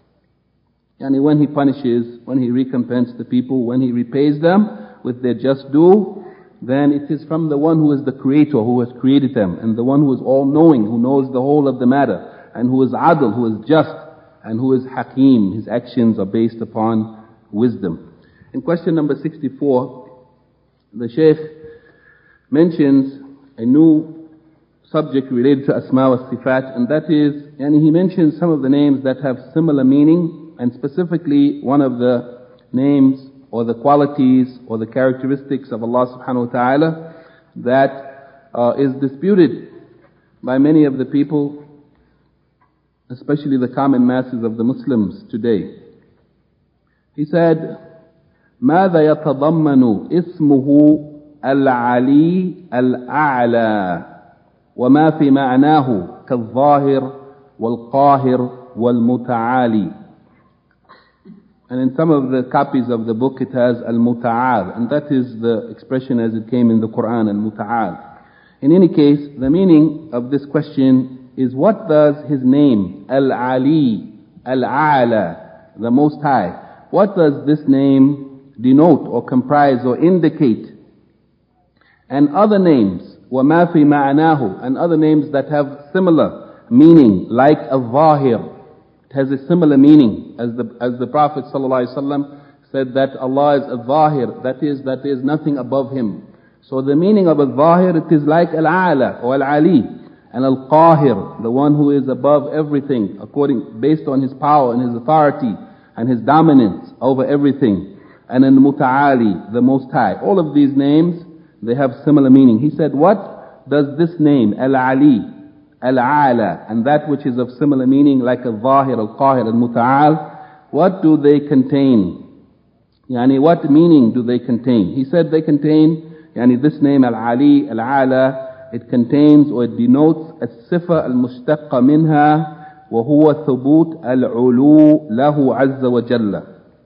[SPEAKER 1] When he punishes, when he recompenses the people, when he repays them with their just due, then it is from the one who is the creator, who has created them, and the one who is all-knowing, who knows the whole of the matter, and who is adil, who is just, and who is hakim. His actions are based upon wisdom. In question number 64, the Shaykh mentions a new subject related to Asma wa Sifat, and that is, he mentions some of the names that have similar meaning, and specifically one of the names or the qualities or the characteristics of Allah subhanahu wa ta'ala that is disputed by many of the people, especially the common masses of the Muslims today. He said, ماذا يتضمن اسمه العلي الأعلى وما في معناه كالظاهر والقاهر والمتعالي. And in some of the copies of the book it has al-muta'al, and that is the expression as it came in the Quran, al-muta'al. In any case, the meaning of this question is, what does his name, al-ali, al-a'la, the Most High, what does this name denote or comprise or indicate? And other names, وَمَا فِي مَعْنَاهُ, and other names that have similar meaning, like al-zahir, it has a similar meaning, as the Prophet ﷺ said that Allah is al-zahir, that is, that there is nothing above him. So the meaning of al-zahir, it is like al-a'la or al-ali, and al-qahir, the one who is above everything, based on his power and his authority and his dominance over everything, and al-muta'ali, the Most High. All of these names, they have similar meaning. He said, what does this name, al-ali, al-a'la, and that which is of similar meaning, like al-zahir, al-qahir, al-muta'al, what do they contain? What meaning do they contain? He said they contain, this name al-ali, al-a'la, it contains or it denotes as-sifa al-mushtaqqa minha, وهو ثبوت العلو له عز وجل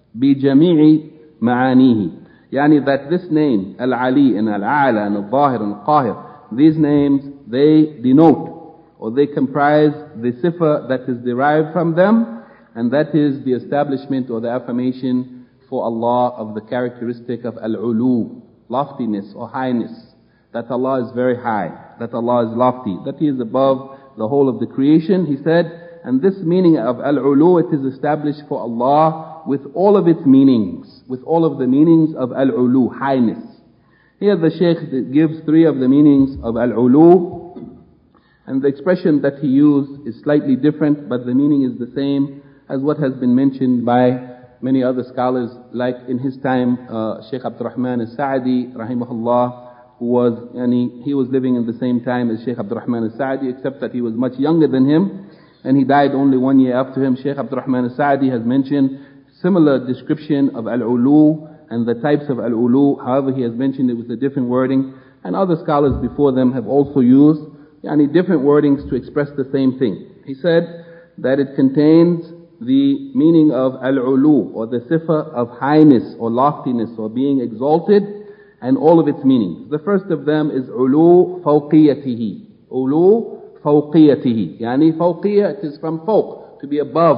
[SPEAKER 1] بجميع معانيه. That this name, al-ali and al-a'la and al-zahir and al-qahir, these names, they denote or they comprise the sifa that is derived from them, and that is the establishment or the affirmation for Allah of the characteristic of al-ulu, loftiness or highness, that Allah is very high, that Allah is lofty, that He is above the whole of the creation. He said, and this meaning of al-ulu, it is established for Allah with all of its meanings, with all of the meanings of al-ulu, highness. Here the Shaykh gives three of the meanings of al-ulu, and the expression that he used is slightly different, but the meaning is the same as what has been mentioned by many other scholars, like in his time, Shaykh Abdul Rahman al-Sa'di, rahimahullah, who was, he was living in the same time as Shaykh Abdul Rahman al-Sa'di, except that he was much younger than him, and he died only 1 year after him. Shaykh Abdul Rahman al-Sa'di has mentioned similar description of al-ulu and the types of al-ulu. However, he has mentioned it with a different wording, and other scholars before them have also used different wordings to express the same thing. He said that it contains the meaning of al-ulu, or the sifa of highness or loftiness or being exalted, and all of its meanings. The first of them is ulu fawqiyatihi. Ulu fawqiyatihi. Fawqiyah, it is from fawq, to be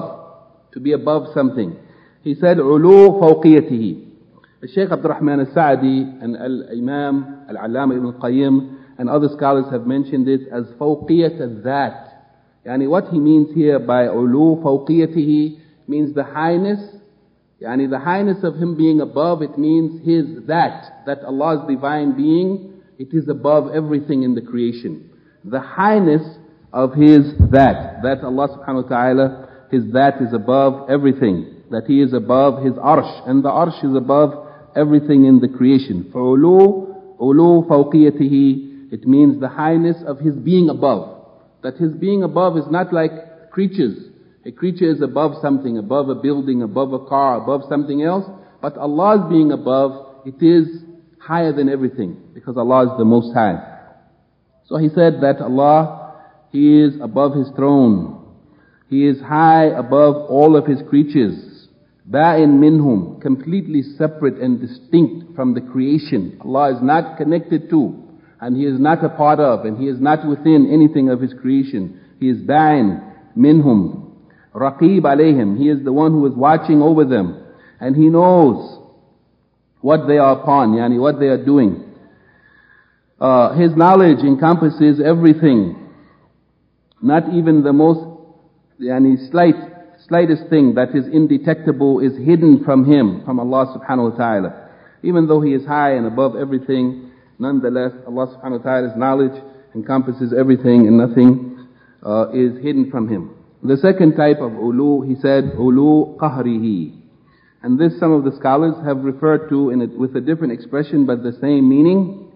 [SPEAKER 1] above something. He said ulu fawqiyatihi. Shaykh Abdul Rahman al-Sa'di and al-Imam al-Allama Ibn al-Qayyim and other scholars have mentioned it as fawqiyat al-dhat. What he means here by ulu fawqiyatihi means the highness Yani the highness of Him being above, it means His that Allah's divine being, it is above everything in the creation. The highness of His that Allah subhanahu wa ta'ala, His that is above everything. That He is above His arsh, and the arsh is above everything in the creation. فَعُلُو فَوْقِيَتِهِ, it means the highness of His being above. That His being above is not like creatures. A creature is above something, above a building, above a car, above something else. But Allah's being above, it is higher than everything, because Allah is the Most High. So He said that Allah, He is above His throne. He is high above all of His creatures. Ba'in minhum, completely separate and distinct from the creation. Allah is not connected to, and He is not a part of, and He is not within anything of His creation. He is ba'in minhum. Raqib alayhim, He is the one who is watching over them, and He knows what they are upon, yani what they are doing. His knowledge encompasses everything. Not even the most slightest thing that is indetectable is hidden from Him, from Allah subhanahu wa ta'ala. Even though He is high and above everything, nonetheless Allah subhanahu wa ta'ala's knowledge encompasses everything, and nothing is hidden from Him. The second type of ulu, he said, ulu qahrihi. And this some of the scholars have referred to in it with a different expression but the same meaning.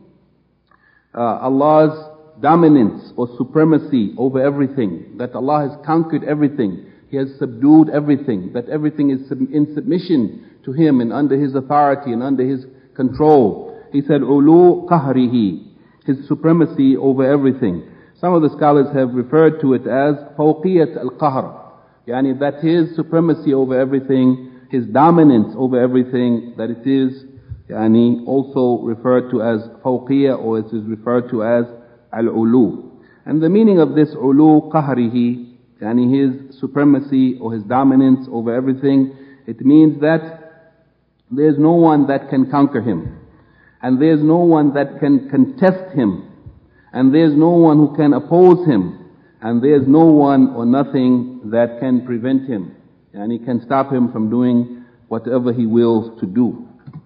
[SPEAKER 1] Allah's dominance or supremacy over everything. That Allah has conquered everything. He has subdued everything. That everything is in submission to Him and under His authority and under His control. He said, ulu qahrihi. His supremacy over everything. Some of the scholars have referred to it as fawqiyat al-qahr. Yani that His supremacy over everything, His dominance over everything, that it is yani also referred to as fawqiyah, or it is referred to as al-ulu. And the meaning of this ulu qahrihi, yani His supremacy or His dominance over everything, it means that there's no one that can conquer Him. And there's no one that can contest Him. And there's no one who can oppose Him. And there's no one or nothing that can prevent Him. And He can stop Him from doing whatever He wills to do.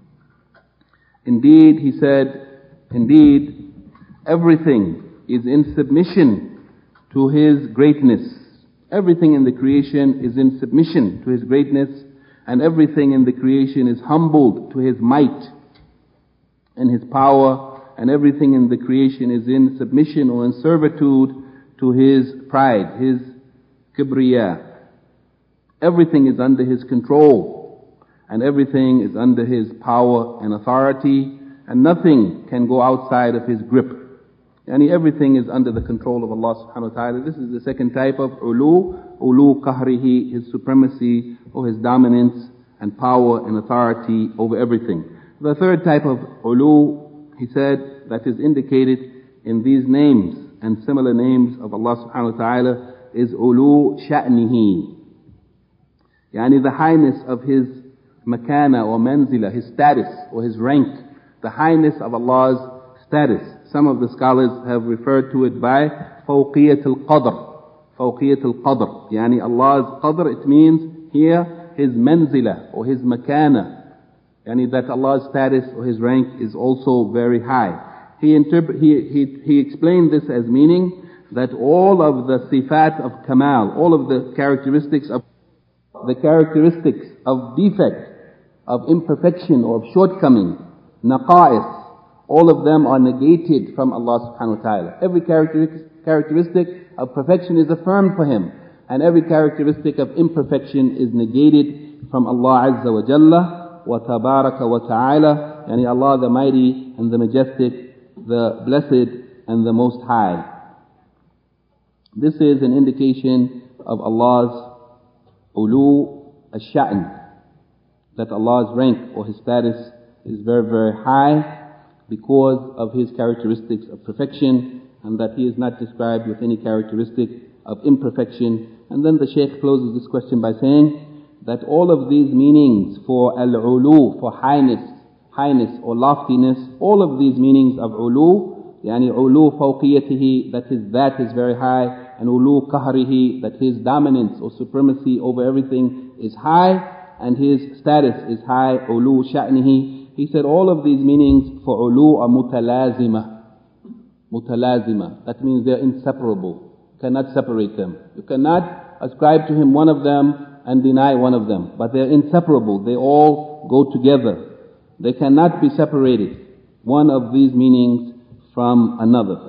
[SPEAKER 1] Indeed, he said, indeed, everything is in submission to His greatness. Everything in the creation is in submission to His greatness, and everything in the creation is humbled to His might and His power, and everything in the creation is in submission or in servitude to His pride, His kibriya. Everything is under His control, and everything is under His power and authority, and nothing can go outside of His grip. Yani everything is under the control of Allah subhanahu wa ta'ala. This is the second type of ulu qahrihi, His supremacy or His dominance and power and authority over everything. The third type of ulu, he said, that is indicated in these names and similar names of Allah subhanahu wa ta'ala is ulu sha'nihi. Yani the highness of His makana or manzila, His status or His rank, the highness of Allah's status. Some of the scholars have referred to it by fawqiyat al-qadr. Fawqiyat al-qadr. Yani Allah's qadr, it means here His manzila or His makana. Yani that Allah's status or His rank is also very high. He explained this as meaning that all of the sifat of kamal, all of the characteristics of defect, of imperfection or of shortcoming, naqa'is, all of them are negated from Allah subhanahu wa ta'ala. Every characteristic of perfection is affirmed for Him, and every characteristic of imperfection is negated from Allah azza wa jalla wa tabaraka wa ta'ala, yani Allah the mighty and the majestic, the blessed and the most high. This is an indication of Allah's ulu ash-sha'n, that Allah's rank or His status is very, very high because of His characteristics of perfection, and that He is not described with any characteristic of imperfection. And then the Shaykh closes this question by saying that all of these meanings for al-ulu, for highness or loftiness, all of these meanings of ulu, yani ulu fawqiyatihi, that is very high, and ulu qahrihi, that His dominance or supremacy over everything is high, and his status is high, ulu sha'nihi. He said all of these meanings for ulu are mutalazima. Mutalazima. That means they're inseparable. You cannot separate them. You cannot ascribe to him one of them and deny one of them. But they're inseparable. They all go together. They cannot be separated, one of these meanings from another.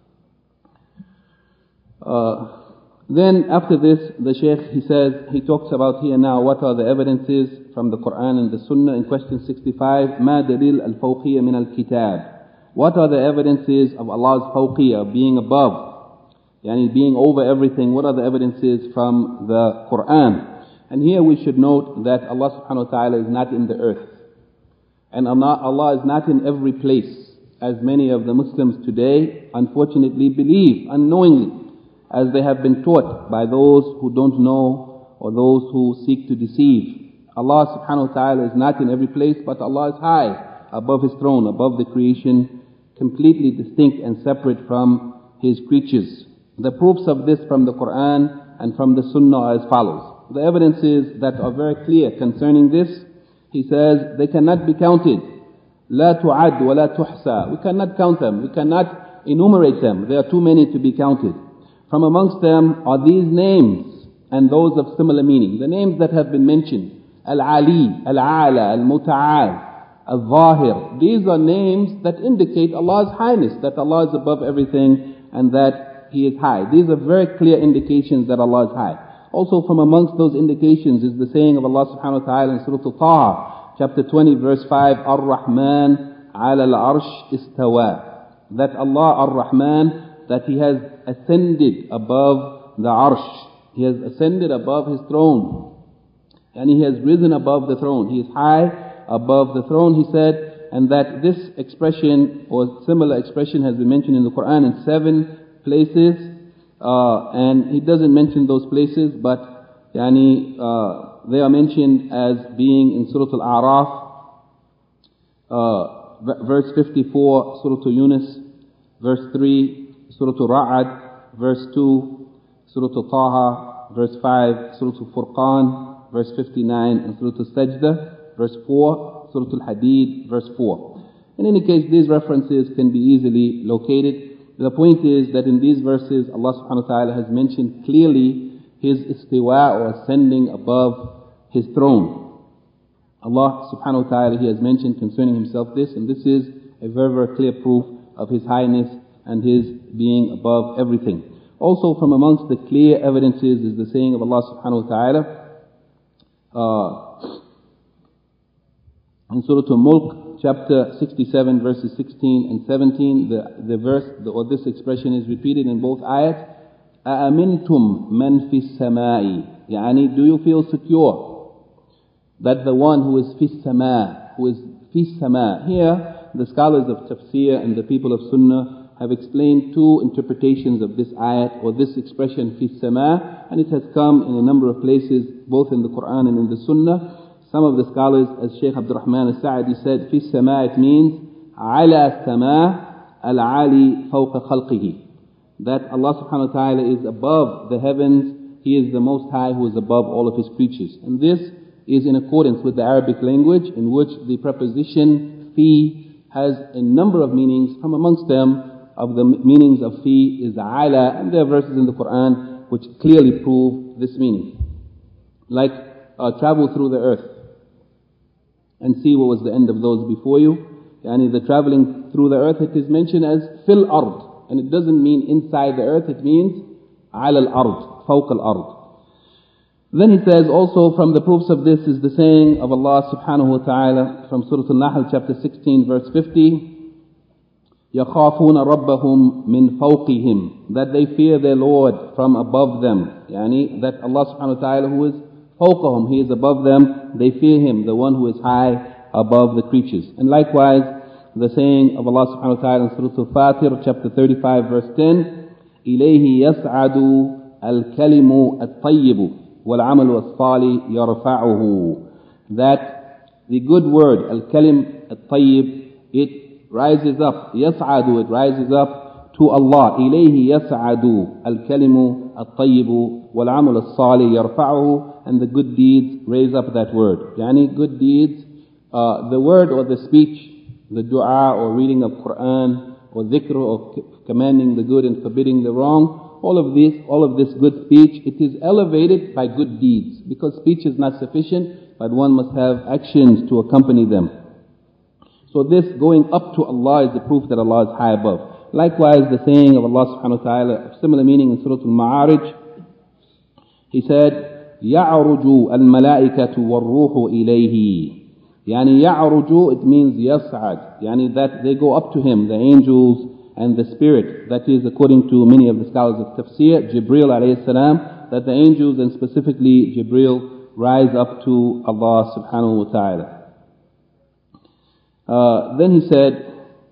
[SPEAKER 1] Then after this, the Shaykh, he talks about here now what are the evidences from the Quran and the Sunnah in question 65. ما دليل الفوقية من الكتاب. What are the evidences of Allah's fawqiyah, being above, yani being over everything? What are the evidences from the Quran? And here we should note that Allah subhanahu wa ta'ala is not in the earth. And Allah is not in every place, as many of the Muslims today unfortunately believe unknowingly, as they have been taught by those who don't know or those who seek to deceive. Allah subhanahu wa ta'ala is not in every place, but Allah is high above His throne, above the creation, completely distinct and separate from His creatures. The proofs of this from the Quran and from the Sunnah are as follows. The evidences that are very clear concerning this, he says, they cannot be counted. لا تعد ولا تحصى. We cannot count them. We cannot enumerate them. There are too many to be counted. From amongst them are these names and those of similar meaning. The names that have been mentioned, Al-Ali, Al-Ala, Al-Muta'al, Al-Zahir. These are names that indicate Allah's highness, that Allah is above everything and that He is high. These are very clear indications that Allah is high. Also from amongst those indications is the saying of Allah subhanahu wa ta'ala in Surah Al-Taha, chapter 20, verse 5, Ar-Rahman ala al-arsh istawa. That Allah Ar-Rahman, that He has ascended above the arsh. He has ascended above His throne. And He has risen above the throne. He is high above the throne, he said, and that this expression or similar expression has been mentioned in the Quran in 7 places. And he doesn't mention those places, but they are mentioned as being in Surah Al-A'raf, verse 54, Surah Yunus, verse 3, Surah Al-Ra'ad, verse 2, Surah Al-Taha, verse 5, Surah Al-Furqan, verse 59, and Surah Al-Sajdah, verse 4, Surah Al-Hadid, verse 4. In any case, these references can be easily located. The point is that in these verses, Allah subhanahu wa ta'ala has mentioned clearly His istiwa, or ascending above His throne. Allah subhanahu wa ta'ala, He has mentioned concerning Himself this, and this is a very, very clear proof of His highness and His being above everything. Also from amongst the clear evidences is the saying of Allah subhanahu wa ta'ala in Surah Al-Mulk, chapter 67, verses 16 and 17, the verse, or this expression is repeated in both ayats. أَأَمِنْتُمْ مَنْ فِي السَّمَاءِ. Yani, do you feel secure that the one who is فِي السَّمَاء, who is فِي السَّمَاء. Here, the scholars of tafsir and the people of sunnah have explained 2 interpretations of this ayat, or this expression فِي السَّمَاء, and it has come in a number of places, both in the Quran and in the sunnah. Some of the scholars, as Shaykh Abdul Rahman al-Sa'di said, فِي السَّمَاء, it means عَلَى السَّمَاء الْعَالِي فَوْقَ خَلْقِهِ. That Allah subhanahu wa ta'ala is above the heavens, He is the Most High who is above all of His creatures. And this is in accordance with the Arabic language, in which the preposition fi has a number of meanings. From amongst them, of the meanings of fi is ala, and there are verses in the Quran which clearly prove this meaning. Like travel through the earth and see what was the end of those before you. Yani the traveling through the earth, it is mentioned as fil ard, and it doesn't mean inside the earth, it means ala al-ard, fawq al-ard. Then he says also from the proofs of this is the saying of Allah subhanahu wa ta'ala from Surah Al-Nahl chapter 16 verse 50, يَخَافُونَ رَبَّهُمْ مِنْ فَوْقِهِمْ, that they fear their Lord from above them. Yani that Allah subhanahu wa ta'ala who is فَوْقَهُمْ, He is above them, they fear Him, the one who is high above the creatures. And likewise, the saying of Allah subhanahu wa ta'ala in Surah Al-Fatir chapter 35 verse 10, إِلَيْهِ يَسْعَدُ الْكَلِمُ الطَّيِّبُ وَالْعَمَلُ الصَّالِحُ يَرْفَعُهُ, that the good word, al-kalim al-tayyib, it rises up, yas'adu, it rises up to Allah. إِلَيْهِ يَسْعَدُ الْكَلِمُ الطَّيِّبُ وَالْعَمُلَ الصَّالِحِ يَرْفَعُهُ, and the good deeds raise up that word. Yani good deeds, the word or the speech, the dua or reading of Quran, or dhikr or commanding the good and forbidding the wrong, all of this good speech, it is elevated by good deeds. Because speech is not sufficient, but one must have actions to accompany them. So this going up to Allah is the proof that Allah is high above. Likewise, the saying of Allah subhanahu wa ta'ala, of similar meaning in Surah Al-Ma'arij, He said, يَعْرُجُ الْمَلَائِكَةُ وَالرُّوحُ إِلَيْهِ. Yani يَعْرُجُ, it means يَصْعَد. Yani that they go up to Him, the angels and the Spirit. That is, according to many of the scholars of tafsir, Jibreel alayhi salam, that the angels and specifically Jibreel rise up to Allah subhanahu wa ta'ala. Then he said,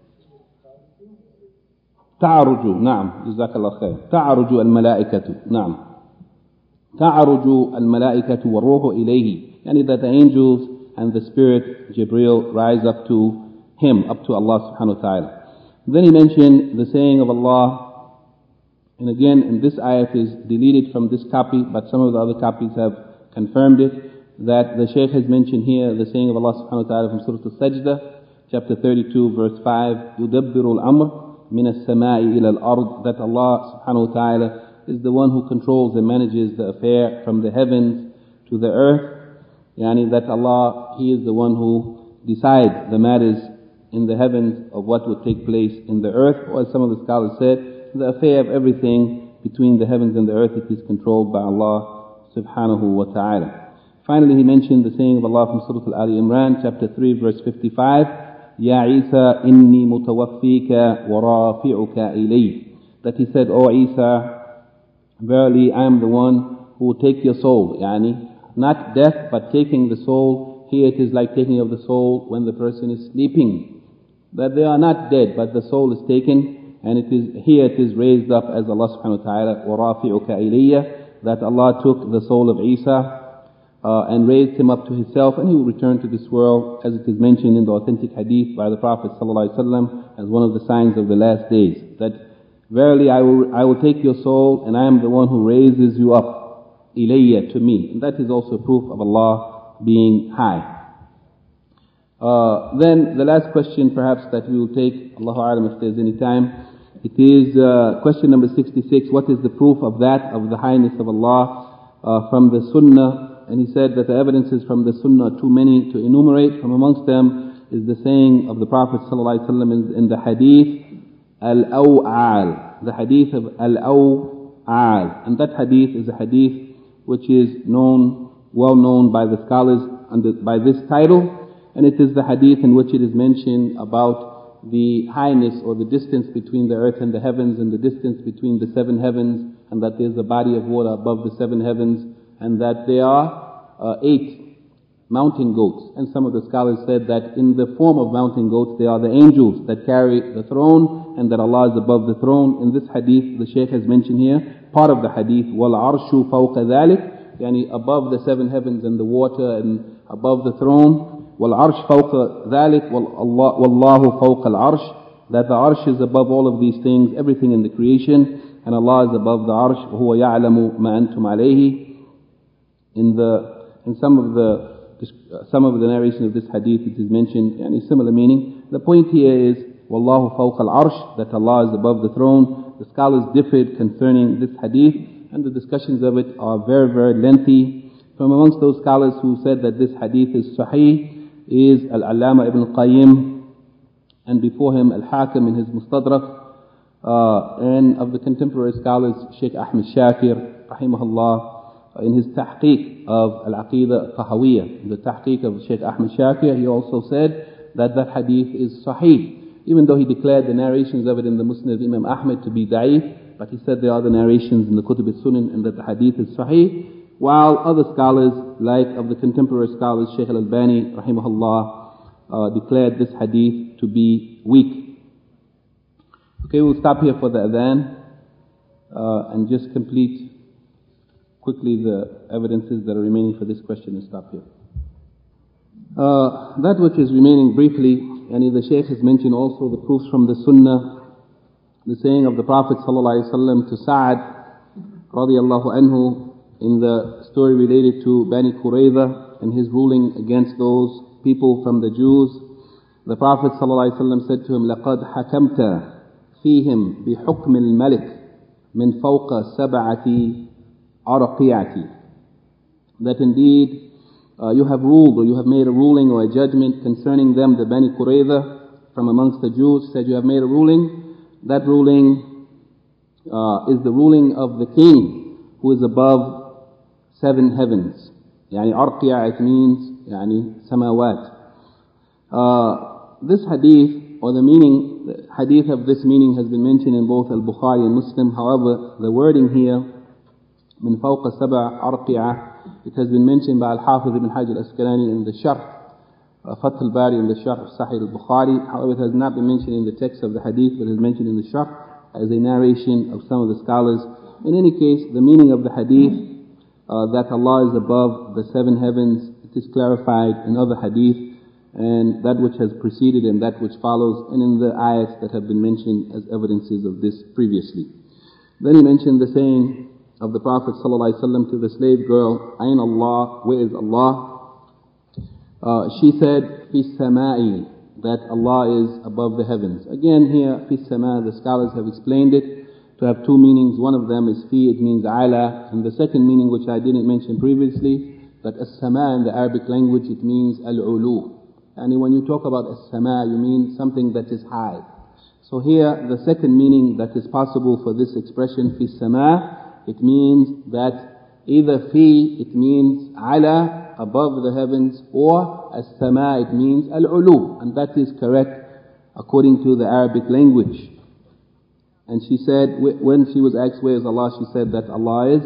[SPEAKER 1] تعرج, نعم, جزاك الله خير. تعرج الملائكة, نعم. تعرج الملائكة والروح إليه. Yani that the angels and the Spirit, Jibreel, rise up to Him, up to Allah subhanahu wa ta'ala. Then he mentioned the saying of Allah, and again, in this ayat is deleted from this copy, but some of the other copies have confirmed it, that the Shaykh has mentioned here the saying of Allah subhanahu wa ta'ala from Surah Al-Sajdah, chapter 32, verse 5, يُدَبِّرُ الْأَمْرِ مِنَ السَّمَاءِ إِلَى الْأَرْضِ, that Allah subhanahu wa ta'ala is the one who controls and manages the affair from the heavens to the earth. Yani that Allah, He is the one who decides the matters in the heavens of what will take place in the earth. Or as some of the scholars said, the affair of everything between the heavens and the earth, it is controlled by Allah subhanahu wa ta'ala. Finally, he mentioned the saying of Allah from Surah Al-Ali Imran, chapter 3, verse 55, يَا عِيسَى إِنِّي مُتَوَفِّيكَ وَرَافِعُكَ إِلَيْهِ. That he said, O Isa, verily I am the one who will take your soul. Yani, not death, but taking the soul. Here it is like taking of the soul when the person is sleeping. That they are not dead, but the soul is taken, and here it is raised up as Allah subhanahu wa ta'ala, وَرَافِعُكَ إِلَيَّ, that Allah took the soul of Isa and raised him up to Himself, and he will return to this world, as it is mentioned in the authentic hadith by the Prophet ﷺ as one of the signs of the last days. That verily I will take your soul, and I am the one who raises you up, ilayya, to me. And that is also proof of Allah being high. Then the last question perhaps that we will take, Allahu A'lam if there's any time, it is question number 66. What is the proof of that, of the highness of Allah from the Sunnah? And he said that the evidences from the Sunnah are too many to enumerate. From amongst them is the saying of the Prophet ﷺ in the hadith, Al-Aw'al, the hadith of Al-Aw'al. And that hadith is a hadith which is well known by the scholars by this title. And it is the hadith in which it is mentioned about the highness or the distance between the earth and the heavens, and the distance between the seven heavens, and that there is a body of water above the seven heavens, and that there are 8 mountain goats. And some of the scholars said that in the form of mountain goats, they are the angels that carry the throne, and that Allah is above the throne. In this hadith, the Shaykh has mentioned here, part of the hadith, وَالْعَرْشُ فَوْقَ ذَلِكَ, yani above the seven heavens and the water and above the throne. وَالْعَرْشُ فَوْقَ ذَلِكَ وَاللَّهُ فَوْقَ الْعَرْشِ, that the arsh is above all of these things, everything in the creation, and Allah is above the arsh. وَهُوَ يَعْلَمُ مَا أَنْتُمْ عَلَيْهِ. In some of the narration of this hadith, it is mentioned a similar meaning. The point here is وَاللَّهُ فَوْقَ الْعَرْشِ, that Allah is above the throne. The scholars differed concerning this hadith, and the discussions of it are very, very lengthy. From amongst those scholars who said that this hadith is sahih is Al-Allama Ibn Qayyim, and before him Al-Hakim in his Mustadrak, and of the contemporary scholars Shaykh Ahmed Shakir rahimahullah in his tahqiq of Al-Aqidah Tahawiyah, the tahqiq of Shaykh Ahmed Shakir, he also said that hadith is sahih, even though he declared the narrations of it in the Musnad of Imam Ahmed to be da'if, but he said there are the narrations in the Kutub al-Sunan and that the hadith is sahih. While other scholars, like of the contemporary scholars, Shaykh al-Albani rahimahullah, declared this hadith to be weak. Okay, we'll stop here for the adhan and just complete quickly the evidences that are remaining for this question and stop here. That which is remaining briefly, the Shaykh has mentioned also the proofs from the Sunnah, the saying of the Prophet ﷺ to Sa'ad radiyallahu anhu, in the story related to Bani Qurayza and his ruling against those people from the Jews, the Prophet ﷺ said to him, لَقَدْ حَكَمْتَ فِيهِمْ بِحُكْمِ الْمَلِكِ مِنْ فَوْقَ سَبْعَةِ أَرْقِعَةِ. That indeed you have ruled, or you have made a ruling or a judgment concerning them, the Bani Qurayza, from amongst the Jews. Said you have made a ruling. That ruling is the ruling of the king who is above 7 heavens. Yani arqiya, it means yani samawat. This hadith, or the meaning, the hadith of this meaning has been mentioned in both Al-Bukhari and Muslim. However, the wording here, min fawqa sab'a arqi'a, it has been mentioned by Al-Hafiz ibn Hajar al-Asqalani in the Sharh, Fath al-Bari in the Sharh of Sahih al-Bukhari. However, it has not been mentioned in the text of the hadith, but is mentioned in the Sharh as a narration of some of the scholars. In any case, the meaning of the hadith, that Allah is above the 7 heavens, it is clarified in other hadith, and that which has preceded and that which follows, and in the ayats that have been mentioned as evidences of this previously. Then he mentioned the saying of the Prophet ﷺ to the slave girl, Ayn Allah, where is Allah? She said, Fi samai, that Allah is above the heavens. Again here, Fi sama, the scholars have explained it to have 2 meanings. One of them is Fi, it means Ala, and the second meaning, which I didn't mention previously, that As-sama in the Arabic language, it means Al-ulu. And when you talk about As-sama, you mean something that is high. So here, the second meaning that is possible for this expression, Fi sama, it means that either Fi, it means Ala, above the heavens, or As-sama, it means Al-ulu. And that is correct according to the Arabic language. And she said, when she was asked where is Allah, she said that Allah is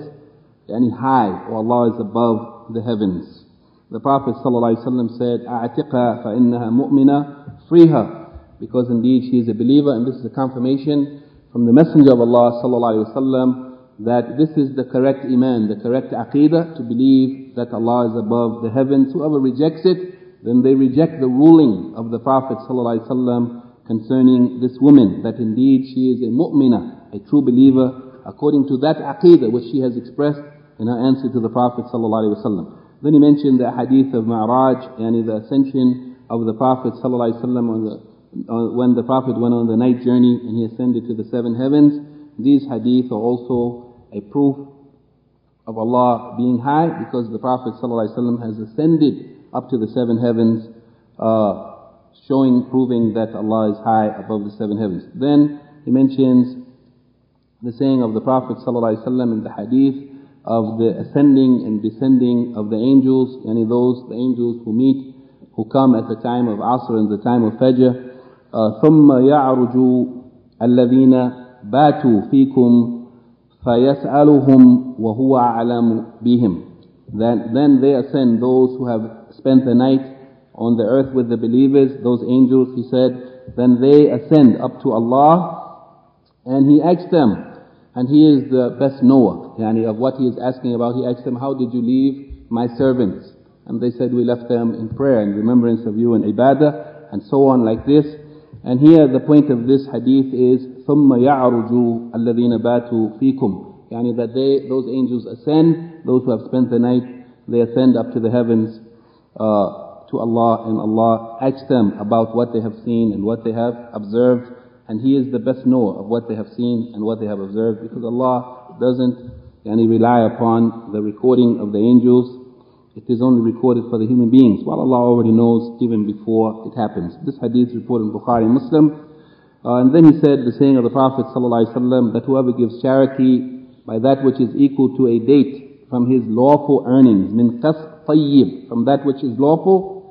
[SPEAKER 1] high, or Allah is above the heavens. The Prophet ﷺ said, أَعْتِقَا فَإِنَّهَا مُؤْمِنَةٌ, free her, because indeed she is a believer. And this is a confirmation from the Messenger of Allah ﷺ that this is the correct iman, the correct aqidah, to believe that Allah is above the heavens. Whoever rejects it, then they reject the ruling of the Prophet ﷺ concerning this woman, that indeed she is a mu'minah, a true believer, according to that aqidah which she has expressed in her answer to the Prophet ﷺ. Then he mentioned the hadith of Mi'raj, yani the ascension of the Prophet ﷺ when the Prophet went on the night journey and he ascended to the 7 heavens. These hadith are also a proof of Allah being high, because the Prophet ﷺ has ascended up to the 7 heavens, proving that Allah is high above the 7 heavens. Then he mentions the saying of the Prophet ﷺ in the hadith of the ascending and descending of the angels, the angels who come at the time of Asr and the time of Fajr. ثُمَّ يَعْرُجُ الَّذِينَ بَاتُوا فِيكُمْ فَيَسْأَلُهُمْ وَهُوَ أَعْلَمُ بِهِمْ. Then they ascend, those who have spent the night on the earth with the believers, those angels, he said, then they ascend up to Allah, and he asks them, and he is the best knower, of what he is asking about. He asks them, how did you leave my servants? And they said, we left them in prayer and remembrance of you and ibadah, and so on like this. And here the point of this hadith is, ثُمَّ يَعْرُجُ الَّذِينَ بَاتُوا فِيكُمْ, that those angels ascend, those who have spent the night, they ascend up to the heavens to Allah, and Allah asks them about what they have seen and what they have observed, and He is the best knower of what they have seen and what they have observed, because Allah doesn't rely upon the recording of the angels. It is only recorded for the human beings, while Allah already knows even before it happens. This hadith is reported in Bukhari and Muslim. And then he said the saying of the Prophet ﷺ, that whoever gives charity by that which is equal to a date from his lawful earnings, min qasb tayyib, from that which is lawful,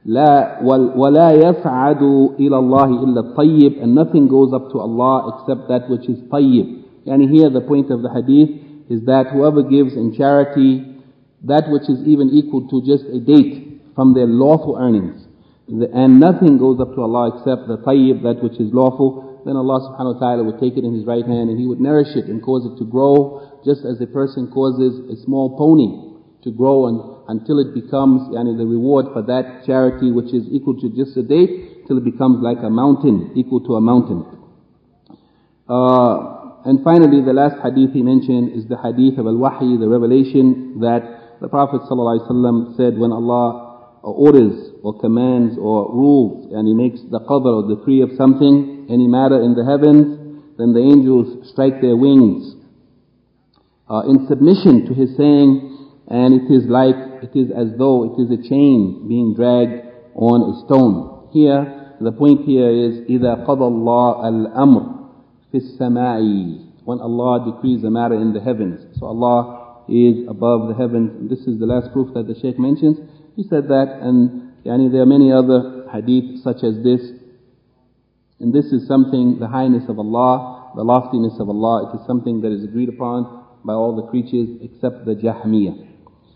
[SPEAKER 1] وَلَا يَسْعَدُ إِلَى اللَّهِ إِلَّا الطَّيِّبِ, and nothing goes up to Allah except that which is tayyib. Here the point of the hadith is that whoever gives in charity that which is even equal to just a date from their lawful earnings, and nothing goes up to Allah except the tayyib, that which is lawful, then Allah subhanahu wa ta'ala would take it in His right hand and He would nourish it and cause it to grow, just as a person causes a small pony to grow until it becomes the reward for that charity which is equal to just a date, till it becomes like a mountain, equal to a mountain. And finally, the last hadith he mentioned is the hadith of al-wahy, the revelation that the Prophet ﷺ said when Allah orders or commands or rules and He makes the qadr or decree of something, any matter in the heavens, then the angels strike their wings in submission to His saying, and it is as though it is a chain being dragged on a stone. Here, the point here is إِذَا قَضَى اللَّهُ الْأَمْرِ فِي السَّمَاءِ, when Allah decrees a matter in the heavens. So Allah is above the heavens. And this is the last proof that the Shaykh mentions. He said that, and there are many other hadith such as this. And this is something, the highness of Allah, the loftiness of Allah, it is something that is agreed upon by all the creatures except the Jahmiyyah.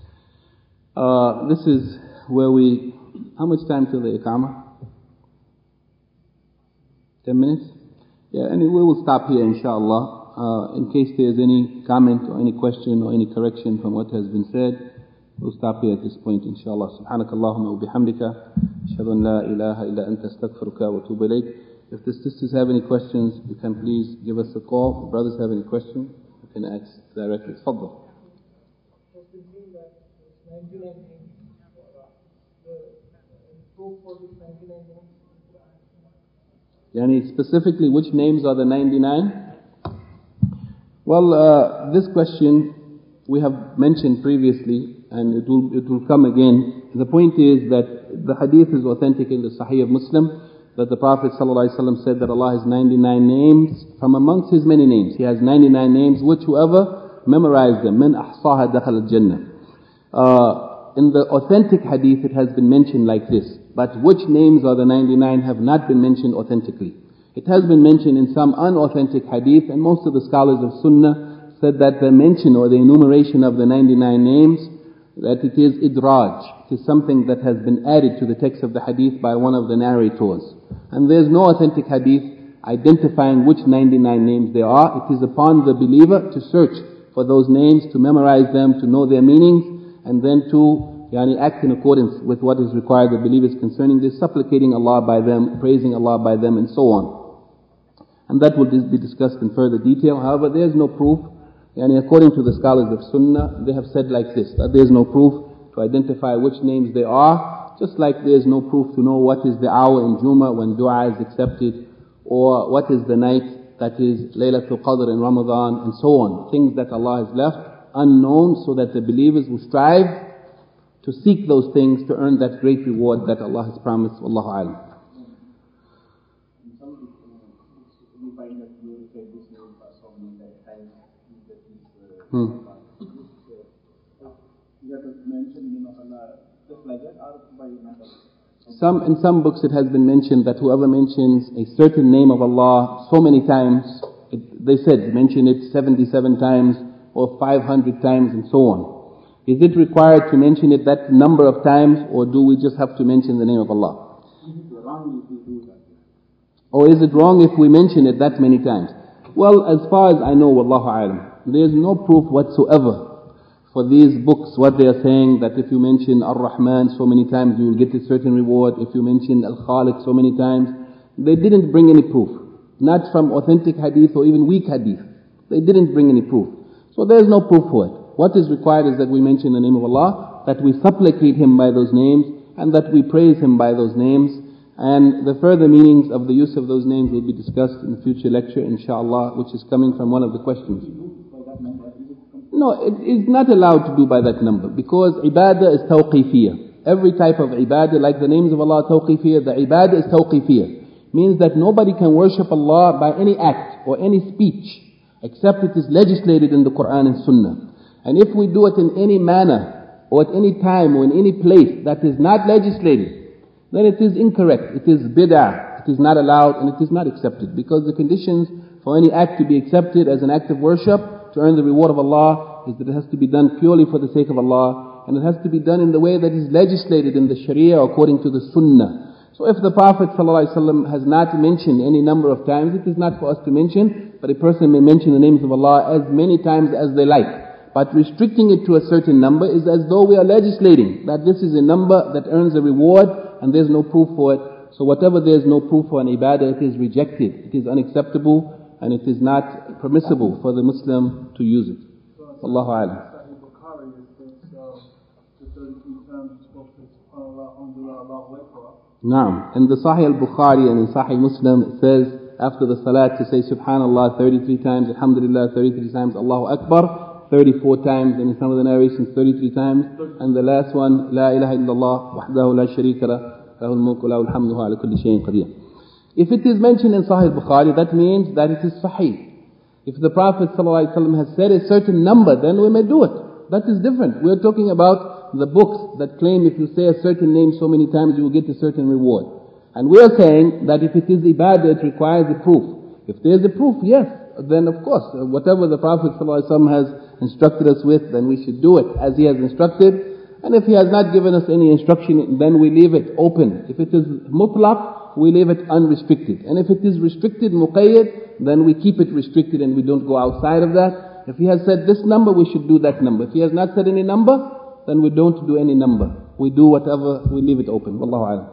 [SPEAKER 1] This is where we... How much time till the Iqamah? 10 minutes? Yeah, and we will stop here inshallah. In case there is any comment or any question or any correction from what has been said, we'll stop here at this point inshallah. Subhanakallahumma wa bihamdika, ashhadu an la ilaha illa anta astaghfiruka wa atubu ilayk. If the sisters have any questions, you can please give us a call. If brothers have any questions, you can ask directly. Tfaddal. Specifically, which names are the 99? Well, this question we have mentioned previously, and it will come again. The point is that the hadith is authentic in the Sahih of Muslim, that the Prophet ﷺ said that Allah has 99 names from amongst His many names. He has 99 names, which whoever memorized them, مَنْ أَحْصَاهَا دَخَلَ الْجَنَّةِ. In the authentic hadith, it has been mentioned like this. But which names are the 99 have not been mentioned authentically. It has been mentioned in some unauthentic hadith, and most of the scholars of Sunnah said that the mention or the enumeration of the 99 names, that it is idraj. It is something that has been added to the text of the hadith by one of the narrators. And there is no authentic hadith identifying which 99 names there are. It is upon the believer to search for those names, to memorize them, to know their meanings, and then to act in accordance with what is required of believers concerning this, supplicating Allah by them, praising Allah by them, and so on. And that will be discussed in further detail. However, there is no proof, according to the scholars of Sunnah, they have said like this, that there is no proof to identify which names they are, just like there is no proof to know what is the hour in Jummah when dua is accepted, or what is the night that is Laylatul Qadr in Ramadan, and so on. Things that Allah has left unknown, so that the believers will strive to seek those things to earn that great reward that Allah has promised. Wallahu a'lam. We find that you refer this name so many times that is mentioned name of Allah just like that, or by number? In some books it has been mentioned that whoever mentions a certain name of Allah so many times, they said mention it 77 times or 500 times and so on. Is it required to mention it that number of times, or do we just have to mention the name of Allah? Is it wrong if we do that? Or is it wrong if we mention it that many times? Well, as far as I know, Wallahu a'lam, there is no proof whatsoever for these books, what they are saying, that if you mention Ar-Rahman so many times, you will get a certain reward. If you mention Al-Khaliq so many times, they didn't bring any proof. Not from authentic hadith or even weak hadith. They didn't bring any proof. So there is no proof for it. What is required is that we mention the name of Allah, that we supplicate Him by those names, and that we praise Him by those names. And the further meanings of the use of those names will be discussed in the future lecture, inshallah, which is coming from one of the questions. No, it is not allowed to do by that number, because ibadah is tawqifiyah. Every type of ibadah, like the names of Allah tawqifiyah, the ibadah is tawqifiyah. Means that nobody can worship Allah by any act or any speech, except it is legislated in the Quran and Sunnah. And if we do it in any manner, or at any time, or in any place that is not legislated, then it is incorrect. It is bid'ah. It is not allowed and it is not accepted. Because the conditions for any act to be accepted as an act of worship, to earn the reward of Allah, is that it has to be done purely for the sake of Allah, and it has to be done in the way that is legislated in the Sharia according to the Sunnah. So if the Prophet ﷺ has not mentioned any number of times, it is not for us to mention, but a person may mention the names of Allah as many times as they like. But restricting it to a certain number is as though we are legislating that this is a number that earns a reward, and there's no proof for it. So whatever there is no proof for an ibadah, it is rejected. It is unacceptable. and it is not permissible for the Muslim to use it. Allahu A'lam. Naam. In the Sahih al-Bukhari and in Sahih Muslim it says after the salat to say Subhanallah 33 times, Alhamdulillah 33 times, Allahu Akbar 34 times, and in some of the narrations 33 times, and the last one La ilaha illallah wahdahu la sharika lah lahul mulku wa lahul hamdu wa ala kulli shay'in qadir. If it is mentioned in Sahih al-Bukhari, that means that it is sahih. If the Prophet ﷺ has said a certain number, then we may do it. That is different. We are talking about the books that claim if you say a certain name so many times you will get a certain reward. And we are saying that if it is ibadah, it requires a proof. If there is a proof, yes, then of course, whatever the Prophet ﷺ has instructed us with, then we should do it as he has instructed. And if he has not given us any instruction, then we leave it open. If it is mutlaq, we leave it unrestricted. And if it is restricted, muqayyad, then we keep it restricted and we don't go outside of that. If he has said this number, we should do that number. If he has not said any number, then we don't do any number. We do whatever, we leave it open. Wallahu a'lam.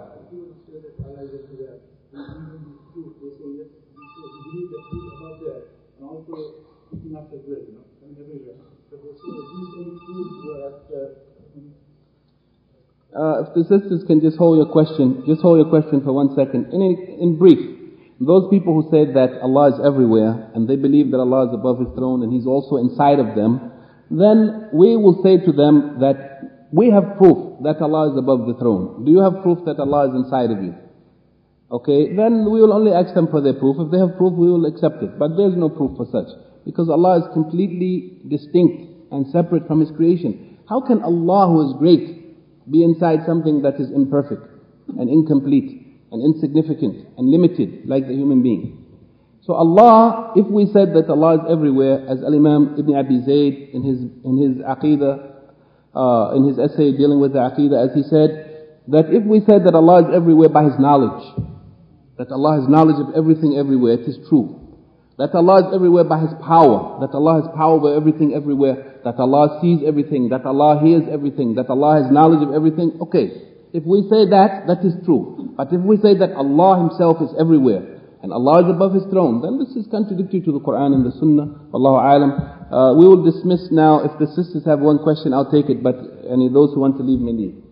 [SPEAKER 1] If the sisters can just hold your question for 1 second. In brief, those people who say that Allah is everywhere and they believe that Allah is above His throne and He's also inside of them, then we will say to them that we have proof that Allah is above the throne. Do you have proof that Allah is inside of you? Okay, then we will only ask them for their proof. If they have proof, we will accept it. But there is no proof for such. Because Allah is completely distinct and separate from His creation. How can Allah, who is great, be inside something that is imperfect and incomplete and insignificant and limited like the human being? So Allah, if we said that Allah is everywhere, as Al-Imam Ibn Abi Zayd in his Aqidah, in his essay dealing with the Aqidah, as he said, that if we said that Allah is everywhere by His knowledge, that Allah has knowledge of everything everywhere, it is true. That Allah is everywhere by His power, that Allah has power over everything everywhere, that Allah sees everything, that Allah hears everything, that Allah has knowledge of everything. Okay, if we say that, that is true. But if we say that Allah Himself is everywhere, and Allah is above His throne, then this is contradictory to the Quran and the Sunnah. Wallahu a'lam. We will dismiss now. If the sisters have one question, I'll take it, but those who want to leave may leave.